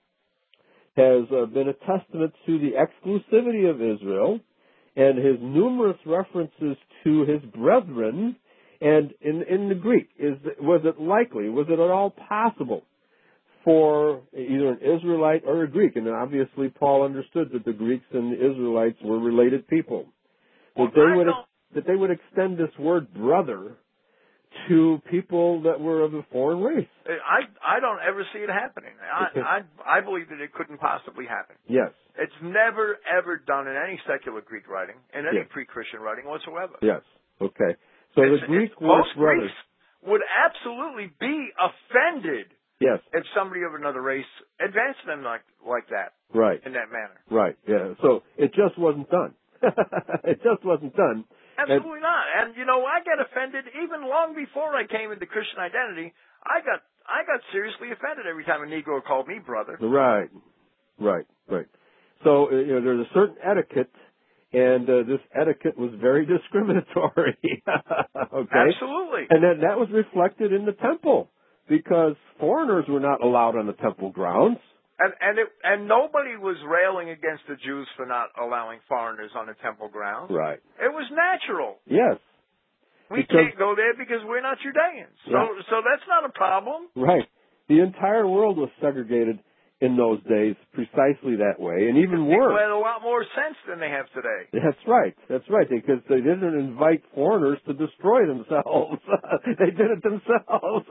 has uh, been a testament to the exclusivity of Israel and his numerous references to his brethren. And in, in the Greek, is was it likely, was it at all possible for either an Israelite or a Greek? And obviously Paul understood that the Greeks and the Israelites were related people. Well, that, they I would, don't... that they would extend this word brother to people that were of a foreign race. I I don't ever see it happening. I I, I believe that it couldn't possibly happen. Yes. It's never, ever done in any secular Greek writing, in any yes. pre-Christian writing whatsoever. Yes. Okay. So it's, the Greek it's, word most brothers. Greeks would absolutely be offended yes. if somebody of another race advanced them like like that. Right. In that manner. Right. Yeah. So it just wasn't done. It just wasn't done. Absolutely and, not. And you know, I get offended even long before I came into Christian identity. I got I got seriously offended every time a Negro called me brother. Right. Right. Right. So uh, you know, there's a certain etiquette, and uh, this etiquette was very discriminatory. Okay. Absolutely. And then that was reflected in the temple because foreigners were not allowed on the temple grounds. And and it, and nobody was railing against the Jews for not allowing foreigners on the temple grounds. Right. It was natural. Yes. We because, can't go there because we're not Judeans. So yeah. so that's not a problem. Right. The entire world was segregated in those days precisely that way, and even People worse. had a lot more sense than they have today. That's right. That's right. Because they didn't invite foreigners to destroy themselves. They did it themselves.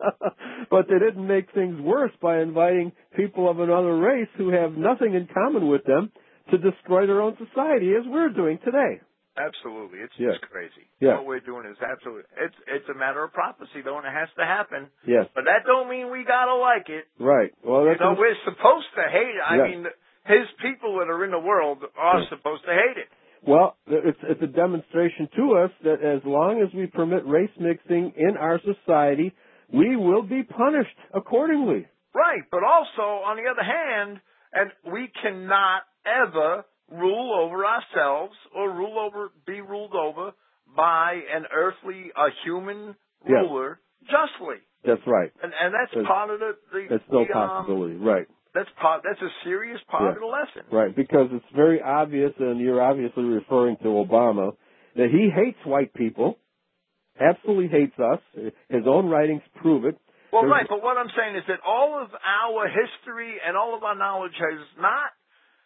But they didn't make things worse by inviting people of another race who have nothing in common with them to destroy their own society, as we're doing today. Absolutely. It's yes. just crazy. Yeah. What we're doing is absolutely, it's it's a matter of prophecy, though, and it has to happen. Yes. But that don't mean we gotta like it. Right. Well, that's you know, we're supposed to hate it. I yes. mean, his people that are in the world are yes. supposed to hate it. Well, it's, it's a demonstration to us that as long as we permit race mixing in our society, we will be punished accordingly. Right. But also, on the other hand, and we cannot ever rule over ourselves or rule over, be ruled over by an earthly, a human ruler yes. justly. That's right. And, and that's there's, part of the, the That's no the, possibility, um, right. That's part, that's a serious part yeah. of the lesson. Right, because it's very obvious, and you're obviously referring to Obama, that he hates white people. absolutely hates us. His own writings prove it. Well, There's, right, but what I'm saying is that all of our history and all of our knowledge has not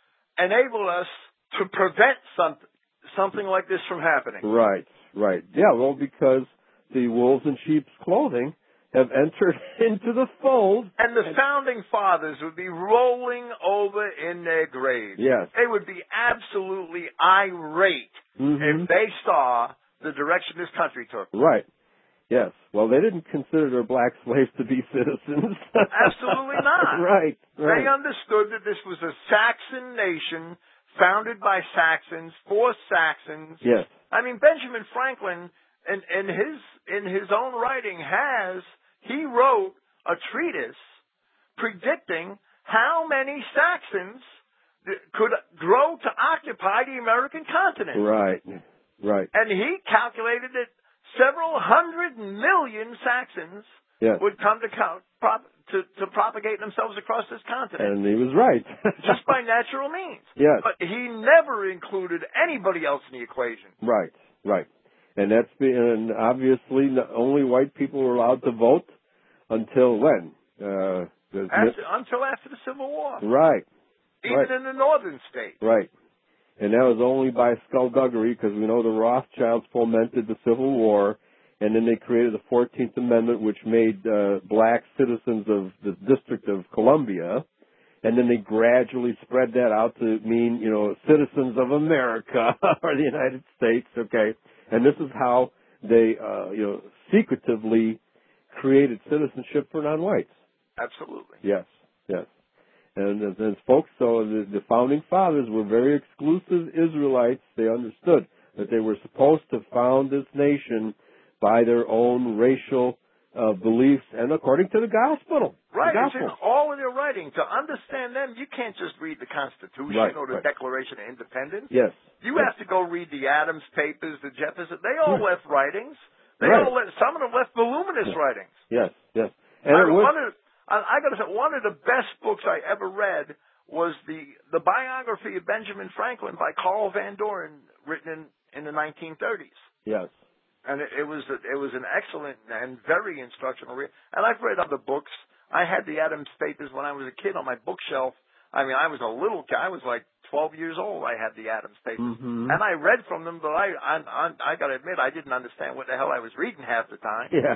enabled us to prevent something, something like this from happening. Right, right. Yeah, well, because the wolves in sheep's clothing have entered into the fold. And the founding fathers would be rolling over in their graves. Yes. They would be absolutely irate Mm-hmm. if they saw the direction this country took. Right. Yes. Well, they didn't consider their black slaves to be citizens. Absolutely not. Right. Right. They understood that this was a Saxon nation founded by Saxons for Saxons. Yes. I mean, Benjamin Franklin, in, in his in his own writing, has he wrote a treatise predicting how many Saxons could grow to occupy the American continent. Right. Right. And he calculated that several hundred million Saxons Yes. would come to, co- prop- to to propagate themselves across this continent. And he was right. Just by natural means. Yes. But he never included anybody else in the equation. Right. Right. And that's been, and obviously not only white people were allowed to vote until when? Uh, the- After, until after the Civil War. right. Even right. in the northern states. Right. And that was only by skullduggery, because we know the Rothschilds fomented the Civil War, and then they created the fourteenth Amendment, which made uh, black citizens of the District of Columbia, and then they gradually spread that out to mean, you know, citizens of America or the United States, okay? And this is how they, uh, you know, secretively created citizenship for non-whites. Absolutely. Yes, yes. And, and, and folks, so the, the founding fathers were very exclusive Israelites. They understood that they were supposed to found this nation by their own racial uh, beliefs and according to the gospel. Right. The It's in gospel. all of their writing. To understand them, you can't just read the Constitution Right, or the right. Declaration of Independence. Yes. You yes. have to go read the Adams Papers, the Jefferson. They all Right. left writings. They Right. all left, some of them left voluminous Yes. writings. Yes, yes. And I, it was, one of, I, I got to say, one of the best books I ever read was the the biography of Benjamin Franklin by Carl Van Doren, written in, in the nineteen thirties. yes. And it, it was a, it was an excellent and very instructional read. And I've read other books. I had the Adams Papers when I was a kid on my bookshelf. I mean, I was a little kid. I was like twelve years old. I had the Adams Papers, Mm-hmm. and I read from them. But I, I, I, I got to admit, I didn't understand what the hell I was reading half the time. Yeah.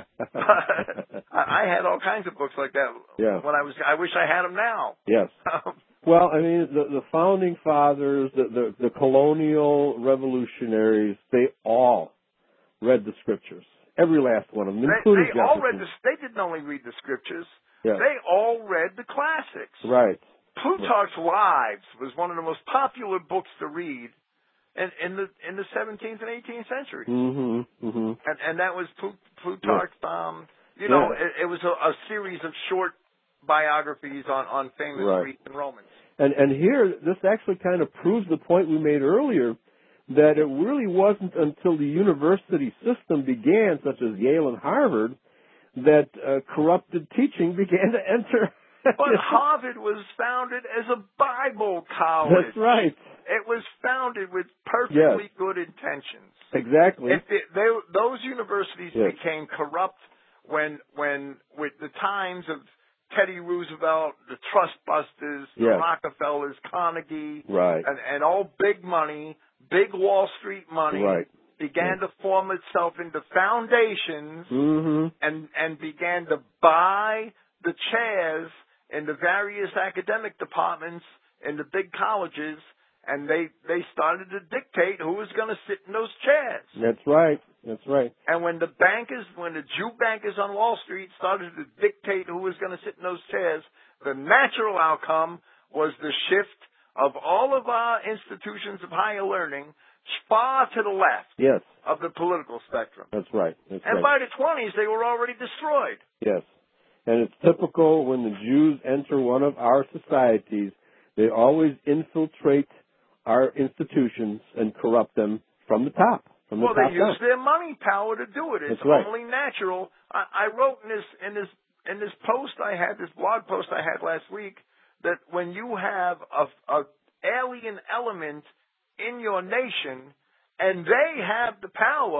I, I had all kinds of books like that Yeah. when I was. I wish I had them now. Yes. Well, I mean, the, the founding fathers, the, the, the colonial revolutionaries, they all read the scriptures. Every last one of them, They, including they all read Jefferson. the. They didn't only read the scriptures. Yeah. They all read the classics. Right. Plutarch's Lives was one of the most popular books to read in, in the in the seventeenth and eighteenth century, Mm-hmm. Mm-hmm. and and that was Plut- Plutarch's. Yeah. Um, you know, Yeah. it, it was a, a series of short biographies on on famous Right. Greeks and Romans. And and here, this actually kind of proves the point we made earlier, that it really wasn't until the university system began, such as Yale and Harvard, that uh, corrupted teaching began to enter. But Harvard was founded as a Bible college. That's right. It was founded with perfectly Yes. good intentions. Exactly. If it, they, those universities Yes. became corrupt when, when, with the times of Teddy Roosevelt, the Trust Busters, the Yes. Rockefellers, Carnegie, Right. and, and all big money, big Wall Street money, Right. began Yes. to form itself into foundations Mm-hmm. and, and began to buy the chairs in the various academic departments in the big colleges, and they, they started to dictate who was going to sit in those chairs. That's right. That's right. And when the bankers, when the Jew bankers on Wall Street started to dictate who was going to sit in those chairs, the natural outcome was the shift of all of our institutions of higher learning far to the left Yes. of the political spectrum. That's right. That's And right. by the twenties, they were already destroyed. Yes. And it's typical when the Jews enter one of our societies, they always infiltrate our institutions and corrupt them from the top. From the Well, top they use down. their money power to do it. It's That's right. only natural. I, I wrote in this in this in this post I had, this blog post I had last week, that when you have a, a alien element in your nation and they have the power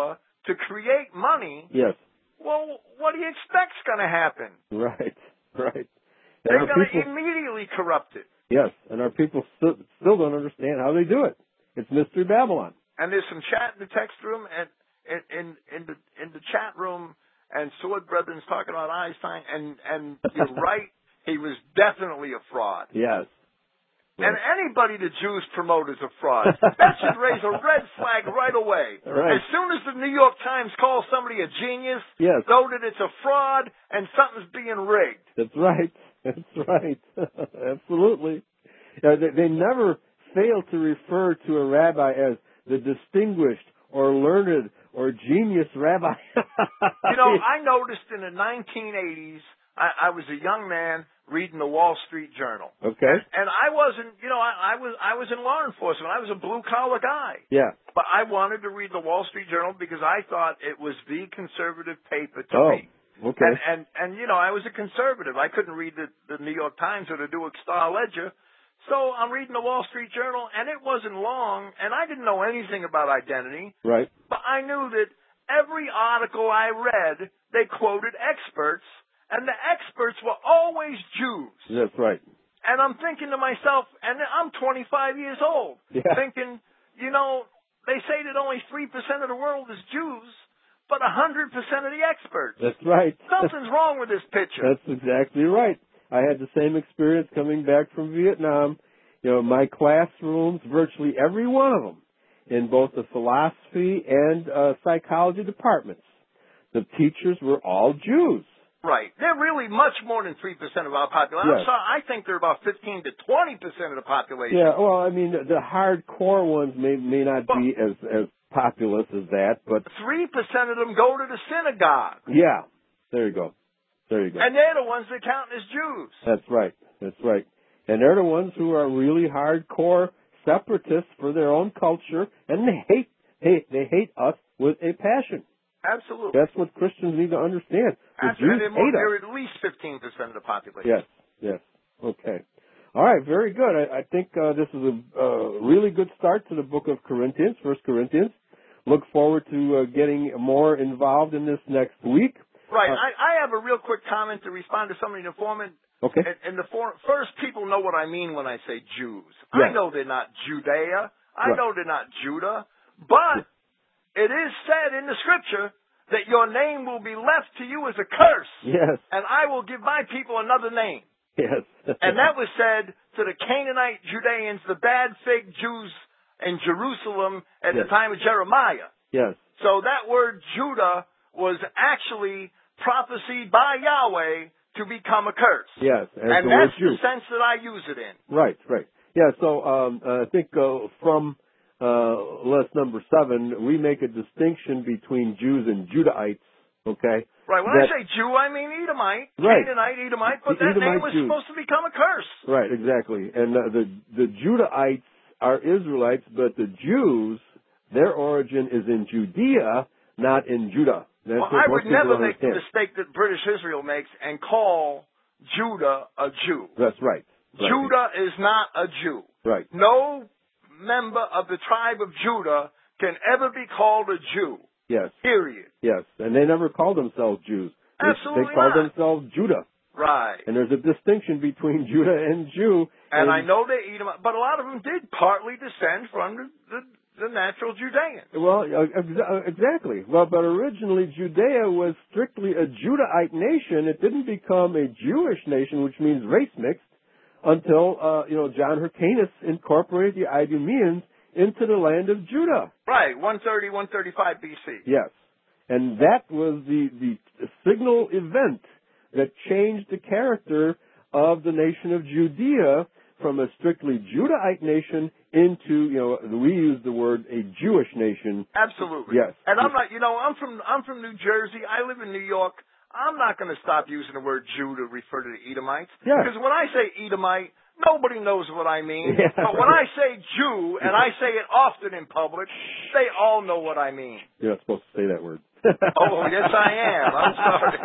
to create money, yes, well, what do you expect's going to happen? right, right. And They're our going to people, immediately corrupt it. yes, and our people still, still don't understand how they do it. It's Mystery Babylon. And there's some chat in the text room and in in, in the in the chat room, and Sword Brethren's talking about Einstein, and and you're right, he was definitely a fraud. Yes. And anybody the Jews promote is a fraud. That should raise a red flag right away. Right. As soon as the New York Times calls somebody a genius, Yes. know that it's a fraud and something's being rigged. That's right. That's right. Absolutely. Uh, they, they never fail to refer to a rabbi as the distinguished or learned or genius rabbi. You know, I noticed in the nineteen eighties, I, I was a young man reading the Wall Street Journal. Okay. And, and I wasn't, you know, I, I was I was in law enforcement. I was a blue collar guy. Yeah. But I wanted to read the Wall Street Journal because I thought it was the conservative paper to Oh, read. okay. And, and and you know, I was a conservative. I couldn't read the, the New York Times or the Newark Star Ledger. So I'm reading the Wall Street Journal, and it wasn't long, and I didn't know anything about identity. Right. But I knew that every article I read, they quoted experts, and the experts were always Jews. That's right. And I'm thinking to myself, and I'm twenty-five years old, Yeah. thinking, you know, they say that only three percent of the world is Jews, but one hundred percent of the experts. That's right. Something's wrong with this picture. That's exactly right. I had the same experience coming back from Vietnam. You know, my classrooms, virtually every one of them, in both the philosophy and uh, psychology departments, the teachers were all Jews. Right. They're really much more than three percent of our population. Yes. I'm sorry, I think they're about fifteen to twenty percent of the population. Yeah, well, I mean, the, the hardcore ones may may not Well, be as as populous as that, but three percent of them go to the synagogue. yeah, there you go. There you go. And they're the ones that count as Jews. That's right. That's right. And they're the ones who are really hardcore separatists for their own culture, and they hate hate they hate us with a passion. Absolutely. That's what Christians need to understand. The Absolutely. Jews They're, hate more, us. they're at least fifteen percent of the population. Yes. Yes. Okay. All right. Very good. I, I think uh, this is a uh, really good start to the book of Corinthians, First Corinthians. Look forward to uh, getting more involved in this next week. Right. Uh, I, I have a real quick comment to respond to somebody in the forum. Okay. And, and the forum, first, people know what I mean when I say Jews. Yes. I know they're not Judea. I Right. know they're not Judah. But it is said in the scripture that your name will be left to you as a curse. Yes. And I will give my people another name. Yes. And that was said to the Canaanite Judeans, the bad fig Jews in Jerusalem at Yes. the time of Jeremiah. Yes. So that word Judah was actually prophesied by Yahweh to become a curse. Yes. As And the word that's Jew. the sense that I use it in. Right. Right. Yeah. So um, I think uh, from uh, lesson number seven, we make a distinction between Jews and Judahites. Okay. Right. When That- I say Jew, I mean Edomite, Right. Canaanite, Edomite, but The that name Edomite was Jews. supposed to become a curse. Right, exactly. And uh, the the Judahites are Israelites, but the Jews, their origin is in Judea, not in Judah. That's Well, what I most would people never don't make the understand. mistake that British Israel makes and call Judah a Jew. That's right. right. Judah is not a Jew. Right. No member of the tribe of Judah can ever be called a Jew. Yes. Period. Yes. And they never called themselves Jews. They, Absolutely they called not. themselves Judah. Right. And there's a distinction between Judah and Jew. And, and I know they eat them, but a lot of them did partly descend from the, the, the natural Judeans. Well, uh, ex- uh, exactly. Well, but originally Judea was strictly a Judahite nation. It didn't become a Jewish nation, which means race mixed, until uh, you know John Hyrcanus incorporated the Idumeans into the land of Judah. Right, one thirty, one thirty-five B C. Yes, and that was the the signal event that changed the character of the nation of Judea from a strictly Judahite nation into, you know, we use the word a Jewish nation. Absolutely. Yes. And I'm not, you know, I'm from I'm from New Jersey. I live in New York. I'm not going to stop using the word Jew to refer to the Edomites. Yes. Because when I say Edomite, nobody knows what I mean. Yeah. But when I say Jew, and I say it often in public, they all know what I mean. You're not supposed to say that word. Oh, yes, I am. I'm sorry.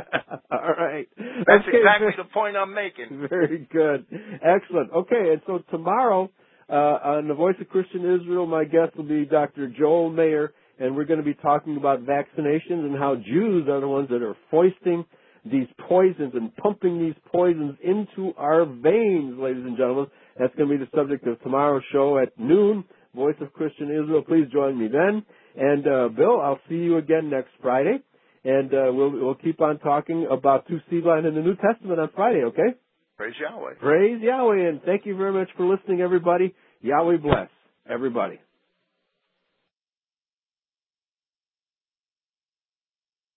All right. That's Okay, exactly very- the point I'm making. Very good. Excellent. Okay, and so tomorrow uh, on the Voice of Christian Israel, my guest will be Doctor Joel Mayer, and we're going to be talking about vaccinations and how Jews are the ones that are foisting these poisons and pumping these poisons into our veins, ladies and gentlemen. That's going to be the subject of tomorrow's show at noon, Voice of Christian Israel. Please join me then. And, uh, Bill, I'll see you again next Friday. And uh, we'll, we'll keep on talking about Tu Sigla in the New Testament on Friday, okay? Praise Yahweh. Praise Yahweh, and thank you very much for listening, everybody. Yahweh bless everybody.